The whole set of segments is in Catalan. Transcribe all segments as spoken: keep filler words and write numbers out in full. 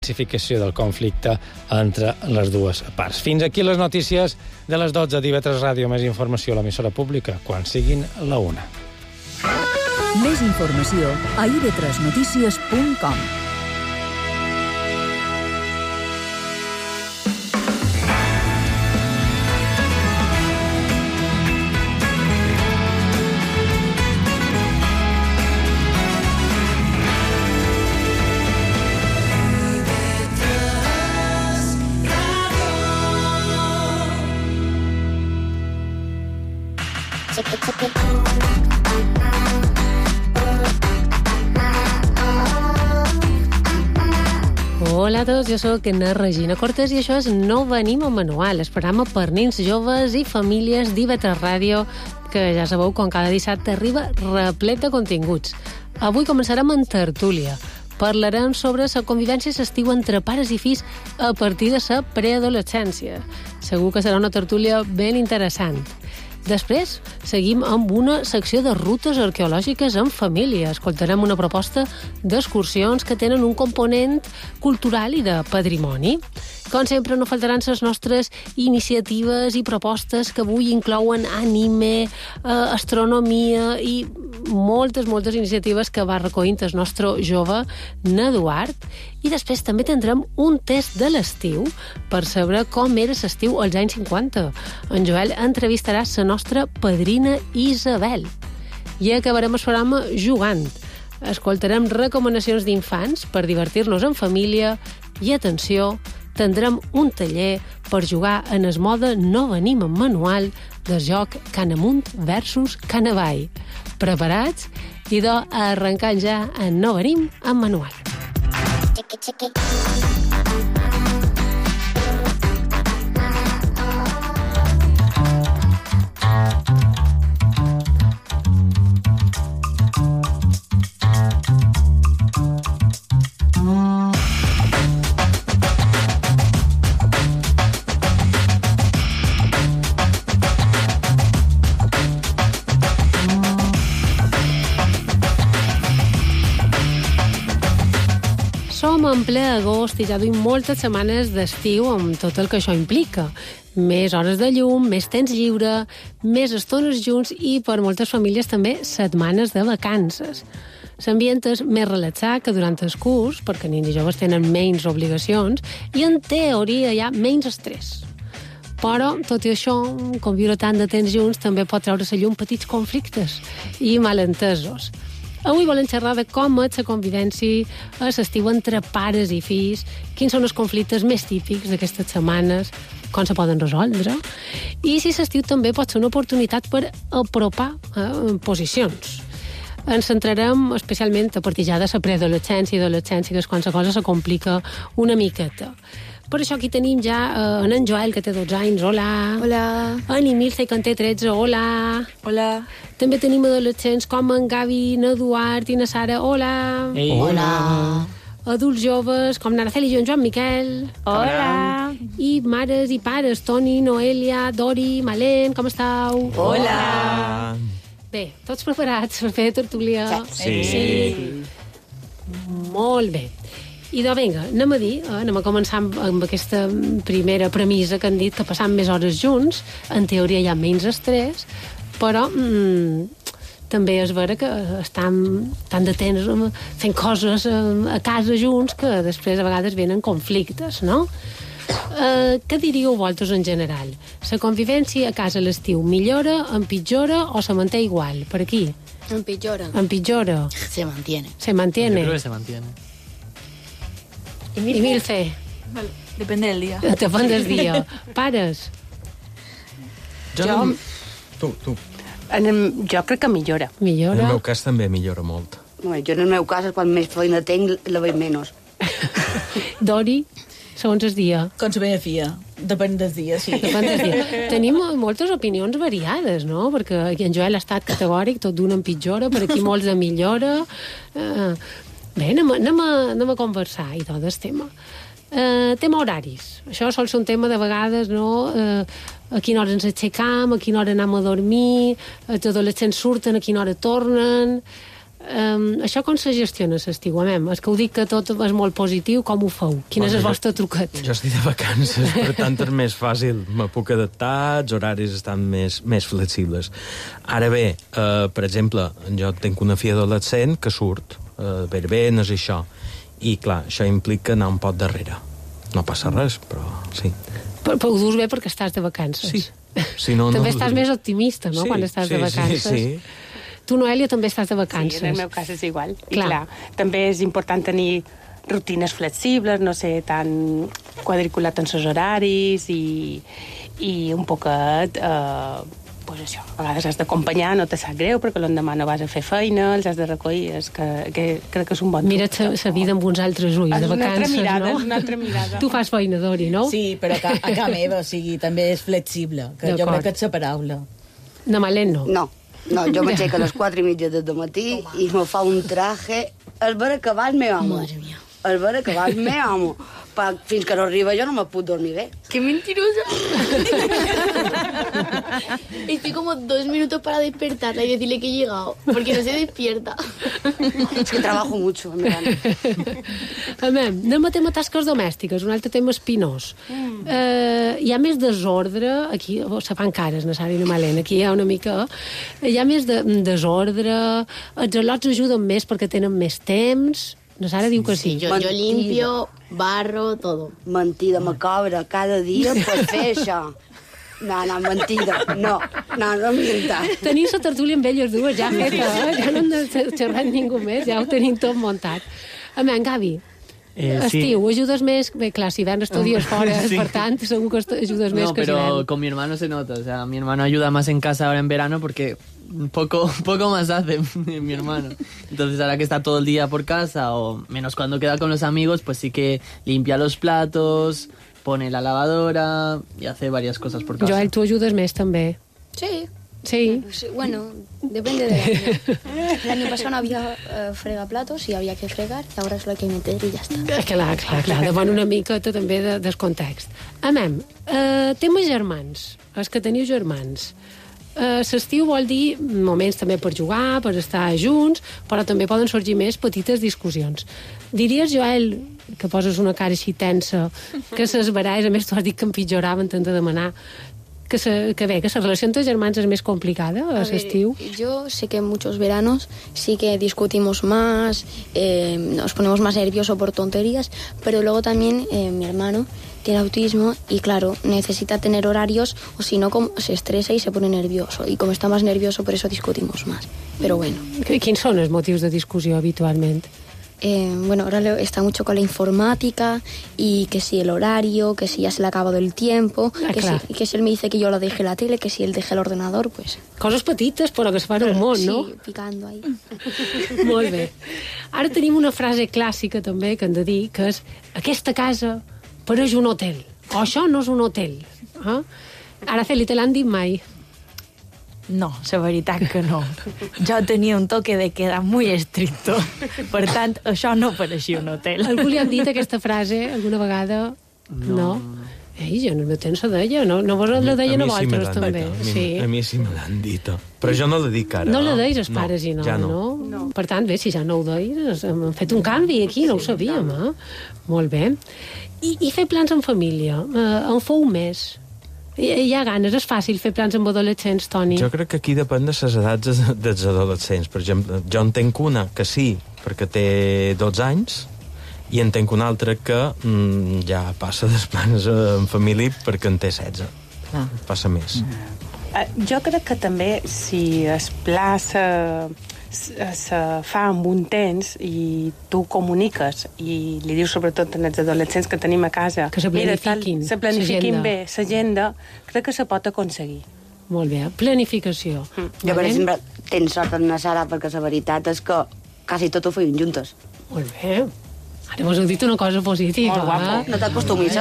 intensificació del conflicte entre les dues parts. Fins aquí les notícies de les dotze d'I V tres Ràdio. Més informació a l'emissora pública quan siguin la una. Més informació a i ve tres notícies punt com. Hola a tots, jo soc na Regina Cortés i això és No Venim amb Manual, el programa per nens, joves i famílies d'I V tres Ràdio, que ja sabeu, com cada dissabte arriba replet de continguts. Avui començarem en tertúlia. Parlarem sobre la convivència s'estiu entre pares i fills a partir de la preadolescència. Segur que serà una tertúlia ben interessant. Després, seguim amb una secció de rutes arqueològiques en família. Escoltarem una proposta d'excursions que tenen un component cultural i de patrimoni. Com sempre, no faltaran les nostres iniciatives i propostes que avui inclouen anime, eh, astronomia i moltes, moltes iniciatives que va recollint el nostre jove n'Eduard. I després també tindrem un test de l'estiu per saber com era l'estiu als anys cinquanta. En Joel entrevistarà la nostra padrina Isabel. I acabarem el programa jugant. Escoltarem recomanacions d'infants per divertir-nos en família i, atenció, tindrem un taller per jugar en el mode No Venim amb Manual del joc Canamunt versus Canavall. Preparats? Idò, arrencant ja en No Venim amb Manual. Chequi, chequi. Som en ple agost i ja duim moltes setmanes d'estiu amb tot el que això implica. Més hores de llum, més temps lliure, més estones junts i per moltes famílies també setmanes de vacances. L'ambient és més relaxat que durant el curs, perquè nens i joves tenen menys obligacions i en teoria hi ha menys estrès. Però, tot i això, conviure tant de temps junts també pot treure a llum petits conflictes i malentesos. Avui volem xerrar de com és la convivència a l'estiu entre pares i fills, quins són els conflictes més típics d'aquestes setmanes, com se poden resoldre, i si l'estiu també pot ser una oportunitat per apropar eh, posicions. Ens centrarem especialment a partir ja de la preadolescència i adolescència, que és quan la cosa se complica una miqueta. Per això aquí tenim ja eh, en Joel, que té dotze anys, hola. Hola. En Emilce, que en té tretze, hola. Hola. També tenim adolescents com en Gavi, n'Eduard i na Sara, hola. Ei. Hola. Adults joves com n'Araceli i en Joan Miquel. Hola. I mares i pares, Toni, Noelia, Dori, Malén, com estàu? Hola. Bé, tots preparats per fer tertúlia? Sí. sí. Molt bé. I doncs vinga, anem a dir, eh, anem a començar amb, amb aquesta primera premissa que han dit, que passant més hores junts, en teoria hi ha menys estrès, però mm, també és vera que estan tant de temps fent coses a casa junts que després a vegades venen conflictes, no? Eh, què diríeu vosaltres en general? La convivència a casa a l'estiu millora, empitjora o se manté igual? Per aquí? Empitjora. Empitjora. Se mantiene. Se mantiene. Yo creo que se mantiene. I Milce? Vale, depende del día. Depèn del dia. Pares? Jo, Jo- no... Tu, tu. En el, jo crec que millora. En Millora? el meu cas també millora molt. No, jo en el meu cas, quan més feina tenc, la veig menys. Dori? Segons el dia. Con su beneficia. Depèn dels dies, sí. Depèn del dia. Tenim moltes opinions variades, no? Perquè aquí en Joel ha estat categòric, tot d'una empitjora, per aquí molts de millora. Uh, bé, anem a, anem, a, anem a conversar i tot el tema. Uh, tema horaris. Això sol ser un tema de vegades, no? Uh, a quina hora ens aixecam, a quina hora anem a dormir, els adolescents surten, a quina hora tornen. Um, això com se gestiona l'estiu? És que ho dic que tot és molt positiu, com ho feu? Quin és el vostre truquet? Jo estic de vacances, per tant és més fàcil. Me puc adaptar, els horaris estan més, més flexibles. Ara bé, eh, per exemple, jo tinc una filla adolescent que surt, eh, verbenes i això, i clar, això implica anar un pot darrere. No passa res, però sí. Però, però ho dus bé perquè estàs de vacances. Sí. Si no, també no estàs més optimista, no?, sí, quan estàs sí, de vacances. Sí, sí. Tu, Noèlia, també estàs de vacances. Sí, en el meu cas és igual. I clar. clar, també és important tenir rutines flexibles, no sé, tan quadriculat en els horaris i, i un poquet... Eh, pues això, a vegades has d'acompanyar, no te sap greu, perquè l'endemà no vas a fer feina, els has de recollir, és que, que crec que és un bon truc. Mira't la vida amb uns altres ulls, de vacances, mirada, no? És una altra mirada. Tu fas feina, Dori, no? Sí, però a, ca, a casa meva, o sigui, també és flexible, que jo crec que és la paraula. De malent, no? No, no, jo m'aixeco a les quatre i mitja del matí i me fa un traje, el ver acabat me amo. Madre mía. El ver acabat me amo. Pa, fins que no arriba jo no me puc dormir bé. ¡Qué mentirosa! Estoy como dos minutos para despertarla y decirle que he llegado, porque no se despierta. És que trabajo mucho, en verano. Anem, anem a tema tasques domèstiques, un altre tema espinós. Mm. Eh, hi ha més desordre, aquí se fan cares, no Sara i no Malena, aquí hi ha una mica... Hi ha més de, desordre, els al·lots ajuden més perquè tenen més temps... No, Sara diu que sí. Sí, yo, yo limpio, barro, todo. Mentida, me cobra cada dia per fer això. No, no, mentida. No, no, no mienta. Tenim la tertúlia amb elles dues ja feta, eh? Ja no hem de xerrar ningú més, ja ho tenim tot muntat. Amen, Gavi, Eh, estiu, sí. ajudes més... Bé, clar, si ven estudies fora, sí. Per tant, segur que ajudes més no, que si pero ven. con mi hermano se nota. O sea, mi hermano ayuda más en casa ahora en verano porque poco, poco más hace mi hermano. Entonces, ahora que está todo el día por casa, o menos cuando queda con los amigos, pues sí que limpia los platos, pone la lavadora y hace varias cosas por casa. Joel, tu ajudes més, també. Sí. Sí. Sí, bueno, depende del año. El año pasado no había eh, fregaplatos y había que fregar, y ahora solo hay que meter y ya está. Clar, clar, clar, depèn una miqueta també de, del context. Amem, eh, tema germans, els que teniu germans. Eh, L'estiu vol dir moments també per jugar, per estar junts, però també poden sorgir més petites discussions. Diries, Joel, que poses una cara així tensa, que ses baralles, a més tu has dit que empitjoraven, t'hem de demanar, que, se, que bé, que la relació entre germans és més complicada a l'estiu. Yo sé que en muchos veranos sí que discutimos más, eh, nos ponemos más nerviosos por tonterías, pero luego también eh, mi hermano tiene autismo y claro, necesita tener horarios o si no como se estresa y se pone nervioso y como está más nervioso por eso discutimos más, pero bueno. Quins són els motius de discussió habitualment? Eh, bueno, ahora le- está mucho con la informática y que si el horario, que si ya se le ha acabado el tiempo, Ah, que, clar. si, que si él me dice que yo lo deje la tele, que si él deje el ordenador, pues... Coses petites, però que es fan un món, sí, no? picando ahí. Molt bé. Ara tenim una frase clàssica també que hem de dir, que és aquesta casa pareix un hotel, o això no és un hotel. Eh? Araceli, te l'han dit mai? No, la veritat que no. Jo tenia un toque de queda muy estricto. Per tant, això no pareixia un hotel. Algú li han dit aquesta frase alguna vegada? No. no? Ei, jo no me tens la deia, no, no vos la deien a, mi sí me vosaltres l'han també. dit, a mi, Sí. a mi sí me l'han dit. Però jo no la dic ara. No la deis els pares i no, ja no. no? Per tant, bé, si ja no ho deis, hem fet un canvi aquí, no ho sabíem, eh? Molt bé. I, i fer plans en família, eh, en fou més? Hi, hi ha ganes, és fàcil fer plans amb adolescents, Toni? Jo crec que aquí depèn de les edats de- dels adolescents. Per exemple, jo en tenc una que sí, perquè té dotze anys, i en tenc una altra que mm, ja passa dels plans en família perquè en té setze. Ah. Passa més. Eh, Jo crec que també si es pla se, se, se fa amb un temps i tu comuniques i li dius sobretot als adolescents que tenim a casa Que se mira, tal, planifiquin se planifiquin l'agenda. bé l'agenda, crec que se pot aconseguir. Molt bé, planificació. Jo, per exemple, tens sort en la Sara, perquè la veritat és que quasi tot ho feien juntes. Molt bé. Ara vos heu dit una cosa positiva. Molt guapo. Eh? No t'acostumis,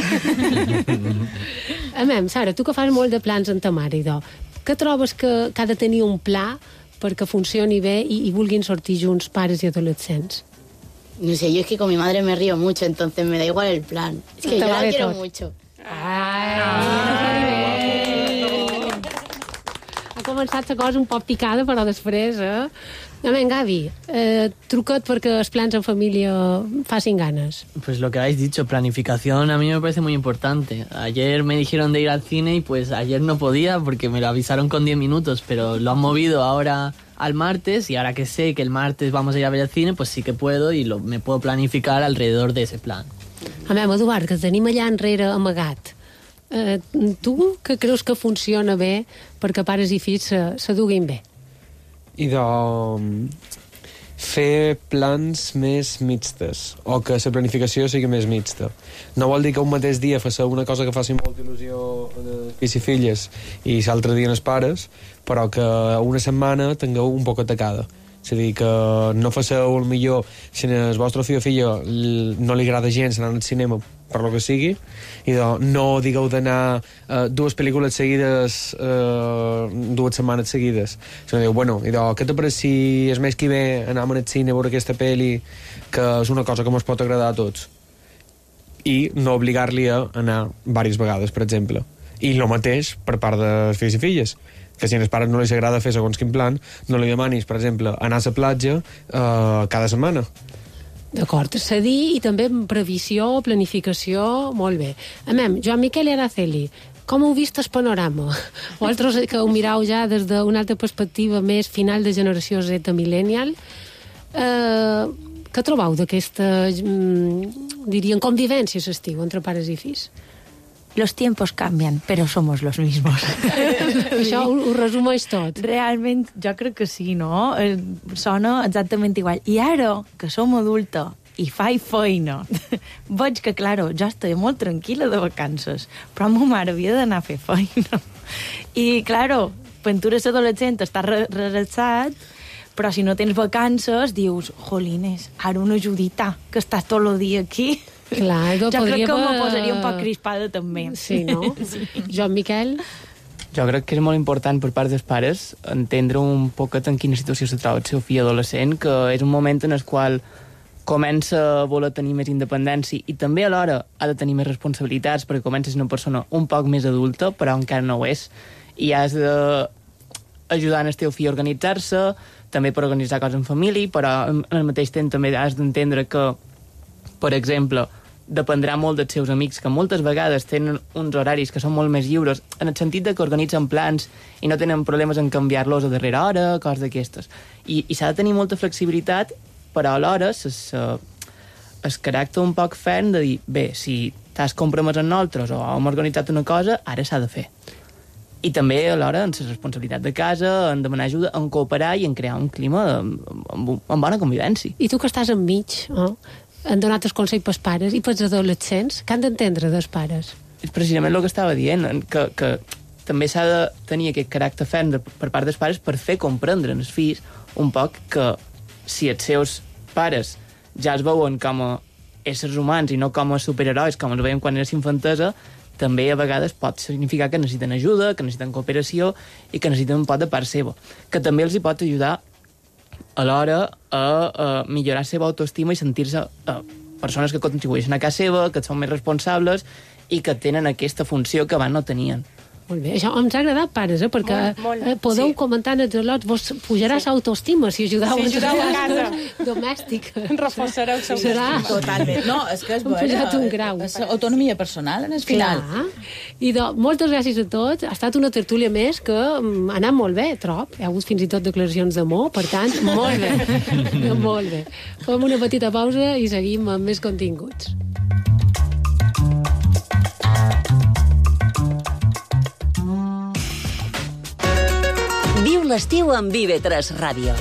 eh? Amem, Sara, tu que fas molt de plans en ta mare, idò, que trobes que, que ha de tenir un pla perquè funcioni bé i, i vulguin sortir junts pares i adolescents? No sé, yo es que con mi madre me río mucho, entonces me da igual el plan. Es que Te yo la vale quiero todo. mucho. Ai, ah, com començat la cosa un poc picada, però després, eh? A ver, Gavi, eh, trucat porque los plans en familia facin ganas. Pues lo que habéis dicho, planificación a mí me parece muy importante. Ayer me dijeron de ir al cine y pues ayer no podía porque me lo avisaron con diez minutos, pero lo han movido ahora al martes y ahora que sé que el martes vamos a ir a ver el cine, pues sí que puedo y lo, me puedo planificar alrededor de ese plan. A veure, Eduard, que tenim allà enrere amagat. Eh, tu que creus que funciona bé perquè pares i fills se, se duguin bé? I de fer plans més mixtes, o que la planificació sigui més mixta. No vol dir que un mateix dia faci una cosa que faci molta il·lusió de fills i filles i l'altre dia els pares, però que una setmana tingueu un poc atacada. És a dir, que no faceu el millor si el vostre fill o filla no li agrada gens anar al cinema per lo que sigui, i de, no digueu d'anar uh, dues pel·lícules seguides uh, dues setmanes seguides, sinó diu, bueno, i de, què te pareix si el mes que ve anem al cine a veure aquesta pel·li que és una cosa que ens pot agradar a tots, i no obligar-li a anar diverses vegades, per exemple. I el mateix per part de fills i filles, que si als pares no els agrada fer segons quin plan, no li demanis, per exemple, anar a la platja eh, cada setmana. D'acord, cedir i també previsió, planificació, molt bé. A mem, Joan Miquel i Araceli, com heu vist el panorama? Vosaltres que ho mireu ja des d'una altra perspectiva més final de generació Z millennial, eh, què trobeu d'aquesta, mm, dirien, convivència s'estiu entre pares i fills? Los tiempos cambian, pero somos los mismos. Això ho, ho resumeix tot. Realment, jo crec que sí, no? Eh, sona exactament igual. I ara, que som adulta i faig feina, veig que, claro, jo estic molt tranquil·la de vacances, però ma mare havia d'anar a fer feina. I, claro, quan tu eres adolescent estàs relaxat, però si no tens vacances, dius, jolines, ara una ajudita, que estàs tot el dia aquí. Clar, jo crec que va... me posaria un poc crispada també. Sí, no? Sí. Joan Miquel? Jo crec que és molt important per part dels pares entendre un poquet en quina situació se troba el seu fill adolescent, que és un moment en el qual comença a voler tenir més independència i també alhora ha de tenir més responsabilitats perquè comença a ser una persona un poc més adulta, però encara no ho és, i has d'ajudar el teu fill a organitzar-se, també per organitzar coses en família, però al mateix temps també has d'entendre que, per exemple, dependrà molt dels seus amics, que moltes vegades tenen uns horaris que són molt més lliures, en el sentit de que organitzen plans i no tenen problemes en canviar-los a darrera hora, coses d'aquestes. I, i s'ha de tenir molta flexibilitat, però alhora el caràcter un poc ferm de dir, bé, si t'has compromès amb nosaltres o hem organitzat una cosa, ara s'ha de fer. I també, alhora, en la responsabilitat de casa, en demanar ajuda, en cooperar i en crear un clima amb, amb, amb bona convivència. I tu que estàs enmig, no? Han donat els consells pels pares i pels adolescents, que han d'entendre dels pares? És precisament el que estava dient, que, que també s'ha de tenir aquest caràcter ferm de, per part dels pares per fer comprendre als fills un poc que si els seus pares ja els veuen com a éssers humans i no com a superherois, com els veiem quan eres infantesa, també a vegades pot significar que necessiten ajuda, que necessiten cooperació i que necessiten un pot de part seva, que també els hi pot ajudar alhora a, a millorar la seva autoestima i sentir-se uh, persones que contribueixen a casa seva, que són més responsables i que tenen aquesta funció que abans no tenien. Molt bé, això ens ha agradat, pares, eh? Perquè molt, molt, eh, podeu sí. comentar en els lots, vos pujarà sí. autoestima si ajudeu, si ajudeu a casa domèstica. Reforçareu seu autoestima. Totalment. No, és que és bo, un grau. És autonomia personal en el final. Clar. I do, moltes gràcies a tots. Ha estat una tertúlia més que um, ha anat molt bé, trob. Hi ha hagut fins i tot declaracions d'amor, per tant, molt bé. Molt bé. Fem una petita pausa i seguim amb més continguts. Viu l'estiu amb I V tres Ràdio.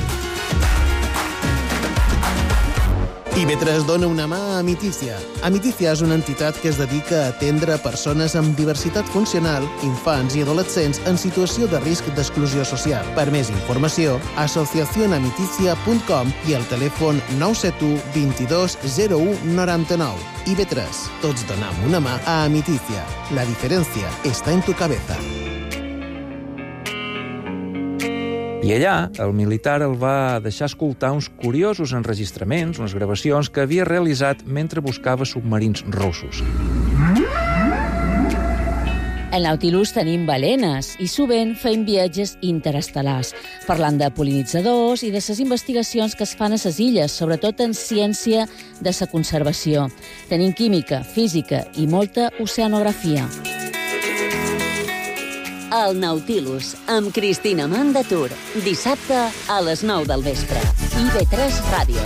I V tres dona una mà a Amiticia. Amiticia és una entitat que es dedica a atendre persones amb diversitat funcional, infants i adolescents en situació de risc d'exclusió social. Per més informació, asociación amiticia punt com i el telèfon nou set u vint-i-dos zero u noranta-nou. I V tres, tots donam una mà a Amiticia. La diferencia está en tu cabeza. I allà, el militar el va deixar escoltar uns curiosos enregistraments, unes gravacions que havia realitzat mentre buscava submarins russos. Al Nautilus tenim balenes i sovint fem viatges interestel·lars, parlant de pol·linitzadors i de les investigacions que es fan a les illes, sobretot en ciència de la conservació. Tenim química, física i molta oceanografia. El Nautilus, amb Cristina Mandatur, dissabte a les nou del vespre. I ve tres Ràdio.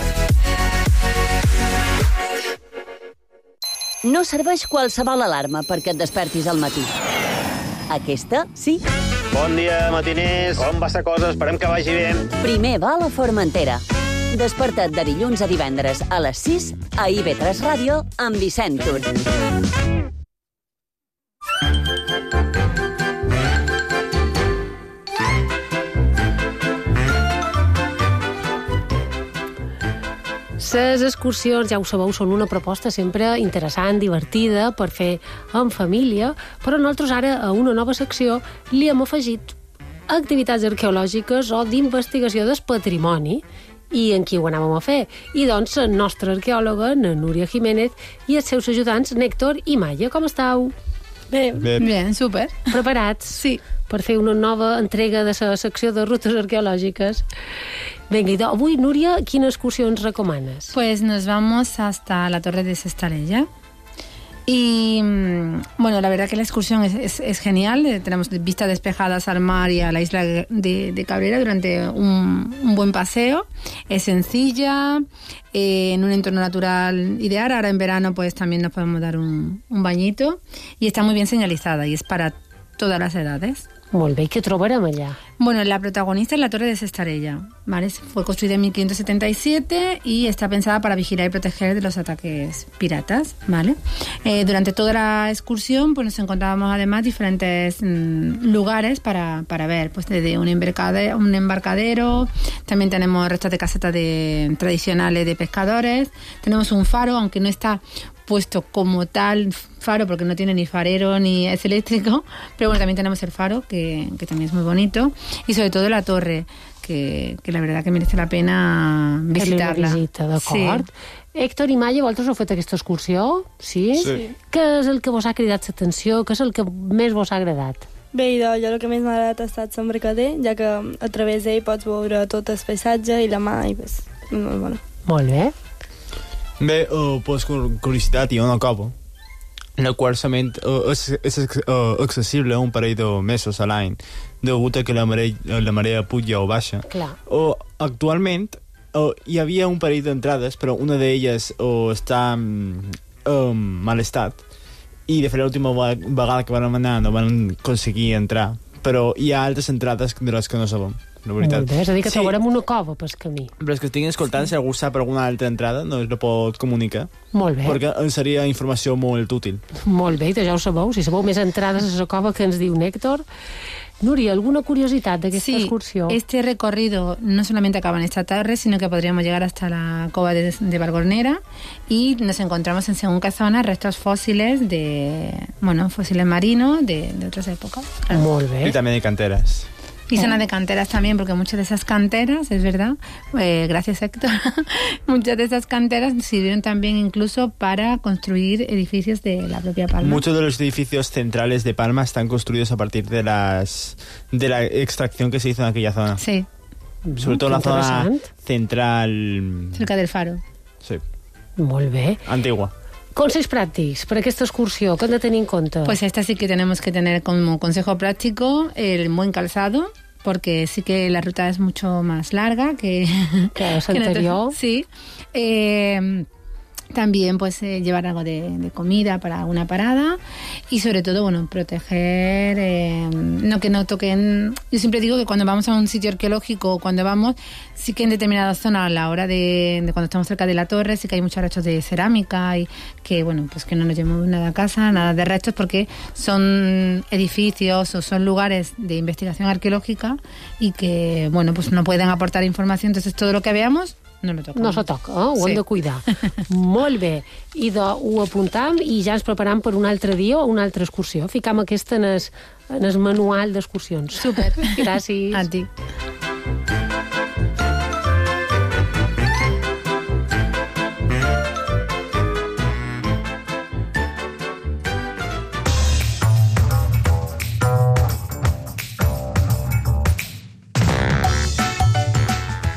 No serveix qualsevol alarma perquè et despertis al matí. Aquesta, sí. Bon dia, matiners. Com va la cosa? Esperem que vagi bé. Primer va a la Formentera. Desperta't de dilluns a divendres a les sis a I V tres Ràdio amb Vicent Tur. Les excursions, ja ho sabeu, són una proposta sempre interessant, divertida, per fer en família, però nosaltres ara a una nova secció li hem afegit activitats arqueològiques o d'investigació del patrimoni. I en qui ho anàvem a fer? I doncs la nostra arqueòloga, la Núria Jiménez, i els seus ajudants, Nèctor i Maia. Com estàu? Bé, bé, bé, super. Preparats? Sí. Per fer una nova entrega de la secció de rutes arqueològiques. Vinga, i avui, Núria, quina excursió ens recomanes? Pues nos vamos hasta la Torre de Sestarella. Y, bueno, la verdad que la excursión es, es, es genial. Tenemos vistas despejadas al mar y a la isla de, de Cabrera durante un, un buen paseo. Es sencilla, eh, en un entorno natural ideal. Ahora en verano pues también nos podemos dar un, un bañito. Y está muy bien señalizada y es para todas las edades. Molt bé, què trobarem allà? Bueno, la protagonista es la Torre de Sestarella, ¿vale? Fue construida en mil quinientos setenta y siete y está pensada para vigilar y proteger de los ataques piratas, ¿vale? Eh, durante toda la excursión pues nos encontrábamos además diferentes mmm, lugares para, para ver, pues desde un embarcadero, un embarcadero, también tenemos restos de casetas de, tradicionales de pescadores, tenemos un faro, aunque no está puesto como tal faro porque no tiene ni farero ni es eléctrico, pero bueno, también tenemos el faro que, que también es muy bonito y sobre todo la torre que, que la verdad que merece la pena visitarla. Que visita, d'acord. Sí. Héctor i Maia, vosaltres heu fet aquesta excursió? Sí? Sí. Què és el que vos ha cridat l'atenció? Què és el que més vos ha agradat? Bé, idò, jo el que més m'ha agradat ha estat l'embarcader, ja que a través d'ell pots veure tot el paisatge i la mà i és molt bona. Molt bé. Bé, uh, pues, curiositat, hi ha una cova, la qual solament uh, és, és uh, accessible un parell de mesos a l'any, degut a que la marea, la marea puja o baixa. Clar. Uh, actualment uh, hi havia un parell d'entrades, però una d'elles uh, està en um, mal estat, i de fet l'última vegada que vam anar no van aconseguir entrar, però hi ha altres entrades de les que no sabem. La veritat. Molt bé, és a dir que sí. Trobarem una cova pel camí. Però és que estiguin escoltant, si algú sap alguna altra entrada, no es la pot comunicar. Molt bé. Perquè ens seria informació molt útil. Molt bé, ja ho sabeu, si sabeu més entrades a la cova que ens diu Nèctor. Núria, ¿alguna curiosidad de esta sí, excursión? Este recorrido no solamente acaba en esta torre, sino que podríamos llegar hasta la cova de, de Valgornera y nos encontramos en según qué zona restos fósiles de, bueno, fósiles marinos de, de otras épocas. Molt bé. Y también hay canteras. Y zonas de canteras también, porque muchas de esas canteras, es verdad, eh, gracias Héctor, muchas de esas canteras sirvieron también incluso para construir edificios de la propia Palma. Muchos de los edificios centrales de Palma están construidos a partir de las de la extracción que se hizo en aquella zona. Sí. Sobre todo la zona central... Cerca del faro. Sí. Molt bé. Antigua. Consells pràctics per aquesta excursió, què hem de tenir en compte? Pues esta sí que tenemos que tener como consejo práctico el buen calzado, porque sí que la ruta es mucho más larga que, que es anterior. Que sí. Eh, también pues eh, llevar algo de, de comida para alguna parada y sobre todo, bueno, proteger, eh, no que no toquen... Yo siempre digo que cuando vamos a un sitio arqueológico o cuando vamos, sí que en determinadas zonas a la hora de, de cuando estamos cerca de la torre, sí que hay muchos restos de cerámica y que, bueno, pues que no nos llevemos nada a casa, nada de restos, porque son edificios o son lugares de investigación arqueológica y que, bueno, pues no pueden aportar información, entonces todo lo que veamos no lo toca. No se toca, eh? Ho sí. Hem de cuidar. Molt bé. I de, ho apuntam i ja ens preparam per un altre dia o una altra excursió. Ficam aquesta en el, en el manual d'excursions. Super. Gràcies. A ti.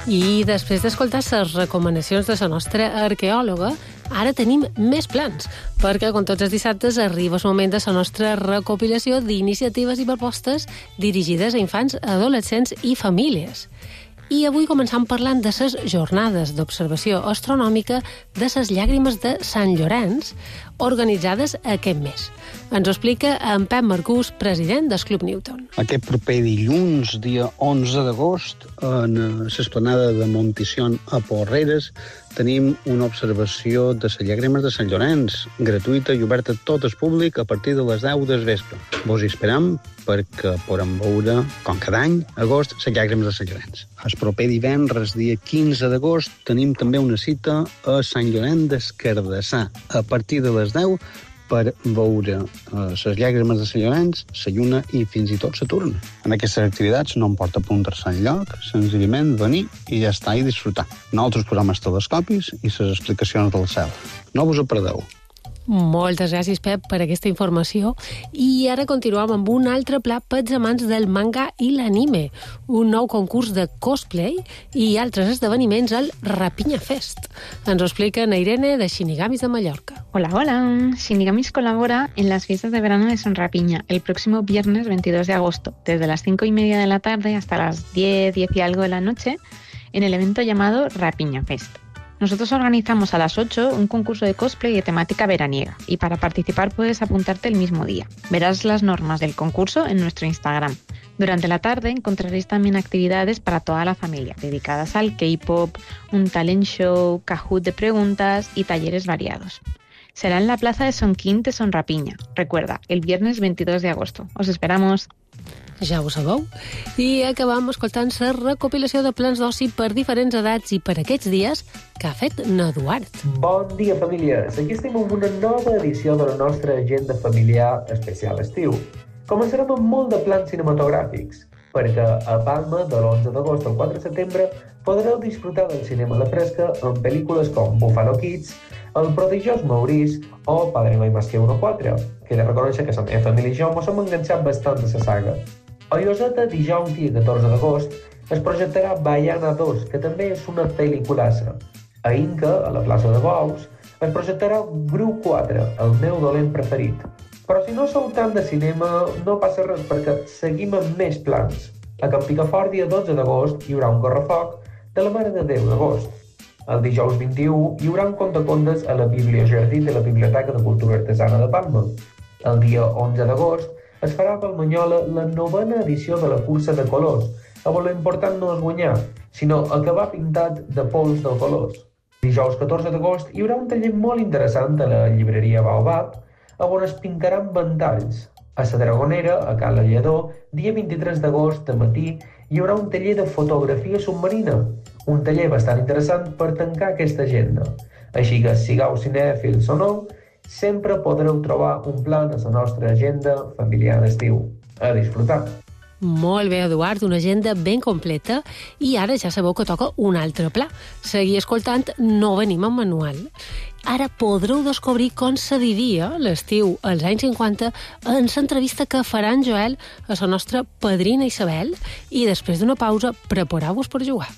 I després d'escoltar les recomanacions de la nostra arqueòloga, ara tenim més plans, perquè com tots els dissabtes arriba el moment de la nostra recopilació d'iniciatives i propostes dirigides a infants, adolescents i famílies. I avui començam parlant de les jornades d'observació astronòmica de les llàgrimes de Sant Llorenç, organitzades aquest mes. Ens ho explica en Pep Marcús, president del Club Newton. Aquest proper dilluns, dia onze d'agost, en l'esplanada de Montición a Porreres, tenim una observació de les llàgrimes de Sant Llorenç, gratuïta i oberta a tot el públic a partir de les deu del vespre. Vos hi esperam perquè podem veure, com cada any, agost, les llàgrimes de Sant Llorenç. El proper divendres, dia quinze d'agost, tenim també una cita a Sant Llorenç d'Escardassà, a partir de les deu, per veure les uh, llàgrimes de Sant Llorenç, la lluna i fins i tot Saturn. En aquestes activitats no em porta apuntar-se enlloc, senzillament venir i ja està, i disfrutar. Nosaltres posam els telescopis i les explicacions del cel. No vos ho perdeu. Moltes gràcies, Pep, per aquesta informació. I ara continuem amb un altre pla pels amants del manga i l'anime, un nou concurs de cosplay i altres esdeveniments al Rapiña Fest. Ens ho explica Irene de Shinigamis de Mallorca. Hola, hola. Shinigamis colabora en las fiestas de verano de Son Rapiña el próximo viernes veintidós de agosto, desde las cinco y media de la tarde hasta las diez, diez y algo de la noche, en el evento llamado Rapiña Fest. Nosotros organizamos a las ocho un concurso de cosplay de temática veraniega y para participar puedes apuntarte el mismo día. Verás las normas del concurso en nuestro Instagram. Durante la tarde encontraréis también actividades para toda la familia, dedicadas al K-pop, un talent show, Kahoot de preguntas y talleres variados. Será en la plaza de Son Quint de Son Rapiña. Recuerda, el viernes veintidós de agosto. Os esperamos. Ja ho sabeu. I acabam escoltant la recopilació de plans d'oci per diferents edats i per aquests dies que ha fet n'Eduard. Bon dia, famílies. Aquí estem amb una nova edició de la nostra agenda familiar especial estiu. Començarem amb molt de plans cinematogràfics, perquè a Palma, de l'onze d'agost al quatre de setembre, podreu disfrutar del cinema a la fresca amb pel·lícules com Buffalo Kids, El prodigiós Maurice o Padre no hay más que uno quatre, que he de reconèixer que la meva família i jo mos hem enganxat bastant de la saga. A Lloseta, dijous, dia catorze d'agost, es projectarà Baiana dos, que també és una pel·liculassa. A Inca, a la plaça de Bous, es projectarà Gru quatre, el meu dolent preferit. Però si no sou tant de cinema, no passa res, perquè seguim amb més plans. A Can Picafort, dia dotze d'agost, hi haurà un correfoc de la Mare de Déu d'agost. El dijous vint-i-u hi haurà un contacontes a la Bibliojardí de la Biblioteca de Cultura Artesana de Palma. El dia onze d'agost es farà a Palmanyola la novena edició de la cursa de colors, on l'important no és guanyar, sinó acabar pintat de pols de colors. Dijous catorze d'agost hi haurà un taller molt interessant a la llibreria Baobab, on es pintaran ventalls. A la Dragonera, a Can Lledó, dia vint-i-tres d'agost de matí, hi haurà un taller de fotografia submarina, un taller bastant interessant per tancar aquesta agenda. Així que, sigueu cinèfils o no, sempre podreu trobar un plan a la nostra agenda familiar d'estiu. A disfrutar! Molt bé, Eduard, una agenda ben completa i ara ja sabeu que toca un altre pla. Seguir escoltant No venim amb manual. Ara podreu descobrir com se vivia l'estiu als anys cinquanta en l'entrevista que farà en Joel a la nostra padrina Isabel i després d'una pausa prepareu-vos per jugar.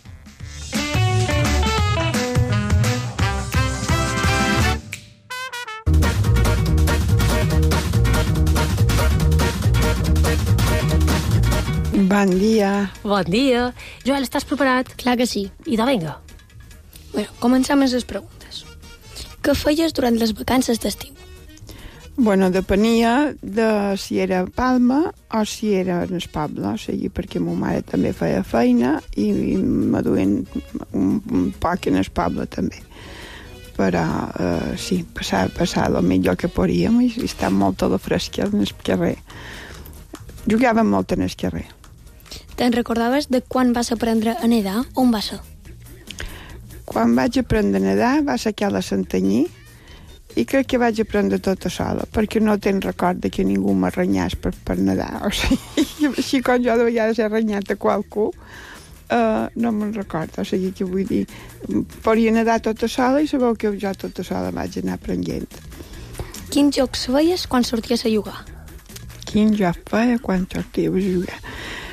Bon dia. Bon dia. Joel, estàs preparat? Clar que sí. I de vinga. Bueno, comencem amb les preguntes. Què feies durant les vacances d'estiu? Bueno, depenia de si era a Palma o si era en el poble, o sigui, perquè ma mare també feia feina i, i m'aduen un, un poc en el poble també. Però eh, sí, passar, passar el millor que podíem i estar molt a la fresca en el carrer. Jugàvem molt en el carrer. Te'n recordaves de quan vas aprendre a nedar? On va ser? Quan vaig aprendre a nedar va ser aquí a la Santanyí i crec que vaig aprendre tota sola, perquè no tenc record de que ningú m'arrenyàs per, per nedar. O sigui, així com jo de vegades he arrenyat a qualcú, uh, no me'n recordo. O sigui, que vull dir, podia nedar tota sola i sabeu que jo tota sola vaig anar aprenent. Quins jocs feies quan sorties a jugar? Quin joc feia quan sortia a jugar?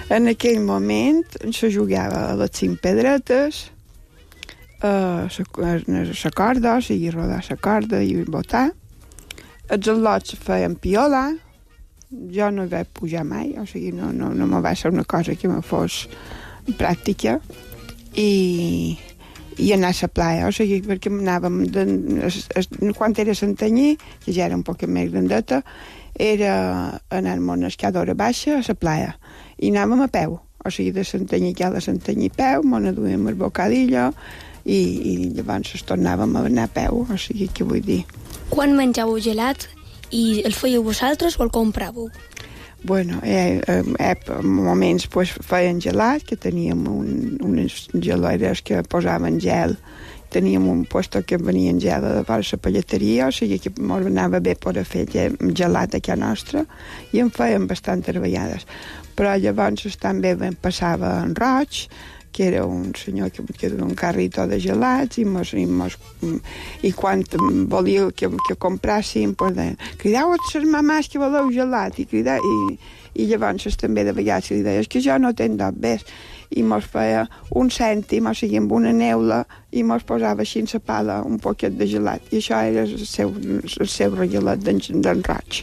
En aquell moment se jugava a les cinc pedretes, a la corda, o sigui, rodar la corda i botar. Els al·lots feien piolar. Jo no vaig pujar mai, o sigui, no, no, no me va ser una cosa que me fos pràctica. I, i anar a la playa, o sigui, perquè anàvem... De, es, es, quan era Santanyí, que ja era un poc més grandeta, era anar-me a una escadora baixa a la playa. I anàvem a peu, o sigui, de Santanyí que a la Santanyí a peu, me n'aduíem el bocadillo, i, i llavors es tornàvem a anar a peu, o sigui, què vull dir? Quan menjàveu gelat i el fèieu vosaltres o el compràveu? Bueno, eh, eh, en moments pues, feien gelat, que teníem un, unes geleres que posaven gel, teníem un puesto que venien gel de la pelleteria, o sigui que ens anava bé per fer gelat a casa nostra, i en feien bastantes vegades. Però llavors també passava en Roig, que era un senyor que, que duia un carrito de gelats, i, mos, i, mos, i quan volia que, que compràssim, pues, deien, cridau a les mamàs que voleu gelat, i, cridau, i, i llavors també de vegades li deia, és que jo no tenc dos bes, i mos feia un cèntim, o sigui, amb una neula, i mos posava així en la pala un poquet de gelat, i això era el seu, el seu regalat d'en Roig.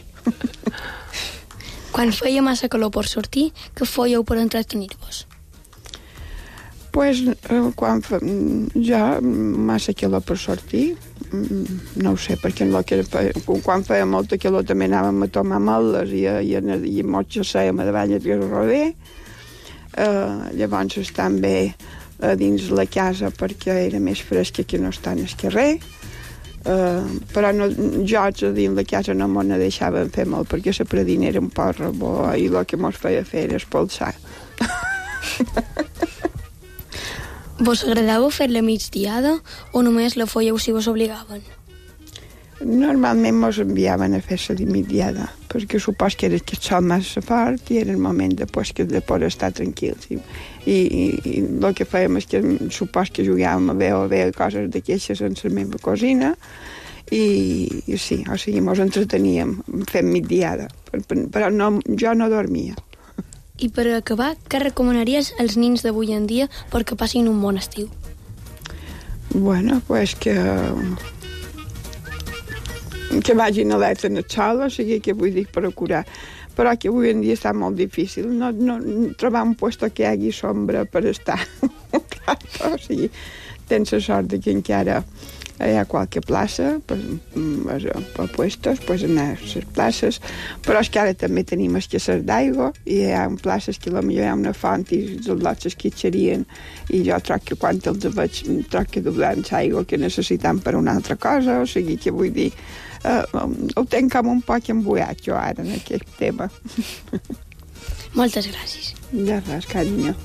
Quan feia massa calor per sortir, què fèieu per entretenir-vos? Pues, quan fa, ja massa calor per sortir, no ho sé, perquè lo que feia, quan feia molta calor també anàvem a tomar ametlles i, i, i mos jassèiem a davall del roder. Uh, llavors també a dins la casa perquè era més fresca que no estar al carrer. Uh, però no, jo a dins la casa no m'ho deixaven fer molt perquè la predina era un poc rebó i el que mos feia fer era espolsar. Vos agradava fer la migdiada o només la fèieu si vos obligaven? Normalment mos enviaven a fer la migdiada, perquè supos que era que el sol massa fort i era el moment de, pues, que de poder estar tranquils. I, i, i el que fèiem és que supos que jugàvem a veure, a veure coses d'aquestes en la meva cosina, i, i sí, o sigui, mos entreteníem fent migdiada, però no, jo no dormia. I per acabar, què recomanaries als nins d'avui en dia perquè passin un bon estiu? Bueno, pues que... que vagin a l'eta en el sol, o sigui, que vull dir procurar. Però que avui en dia està molt difícil. No, no, trobar un lloc que hi hagi sombra per estar. O sigui, tens la sort que encara hi ha qualque plaça per, per puestos, pues anar a les places, però és que ara també tenim escassez d'aigua i hi ha places que potser hi ha una font i els lots es quitxarien i jo troc que quan els veig troc que doblant l'aigua que necessitem per una altra cosa, o sigui que vull dir uh, ho tenc com un poc embuat jo ara en aquest tema. Moltes gràcies. De res, carinyo.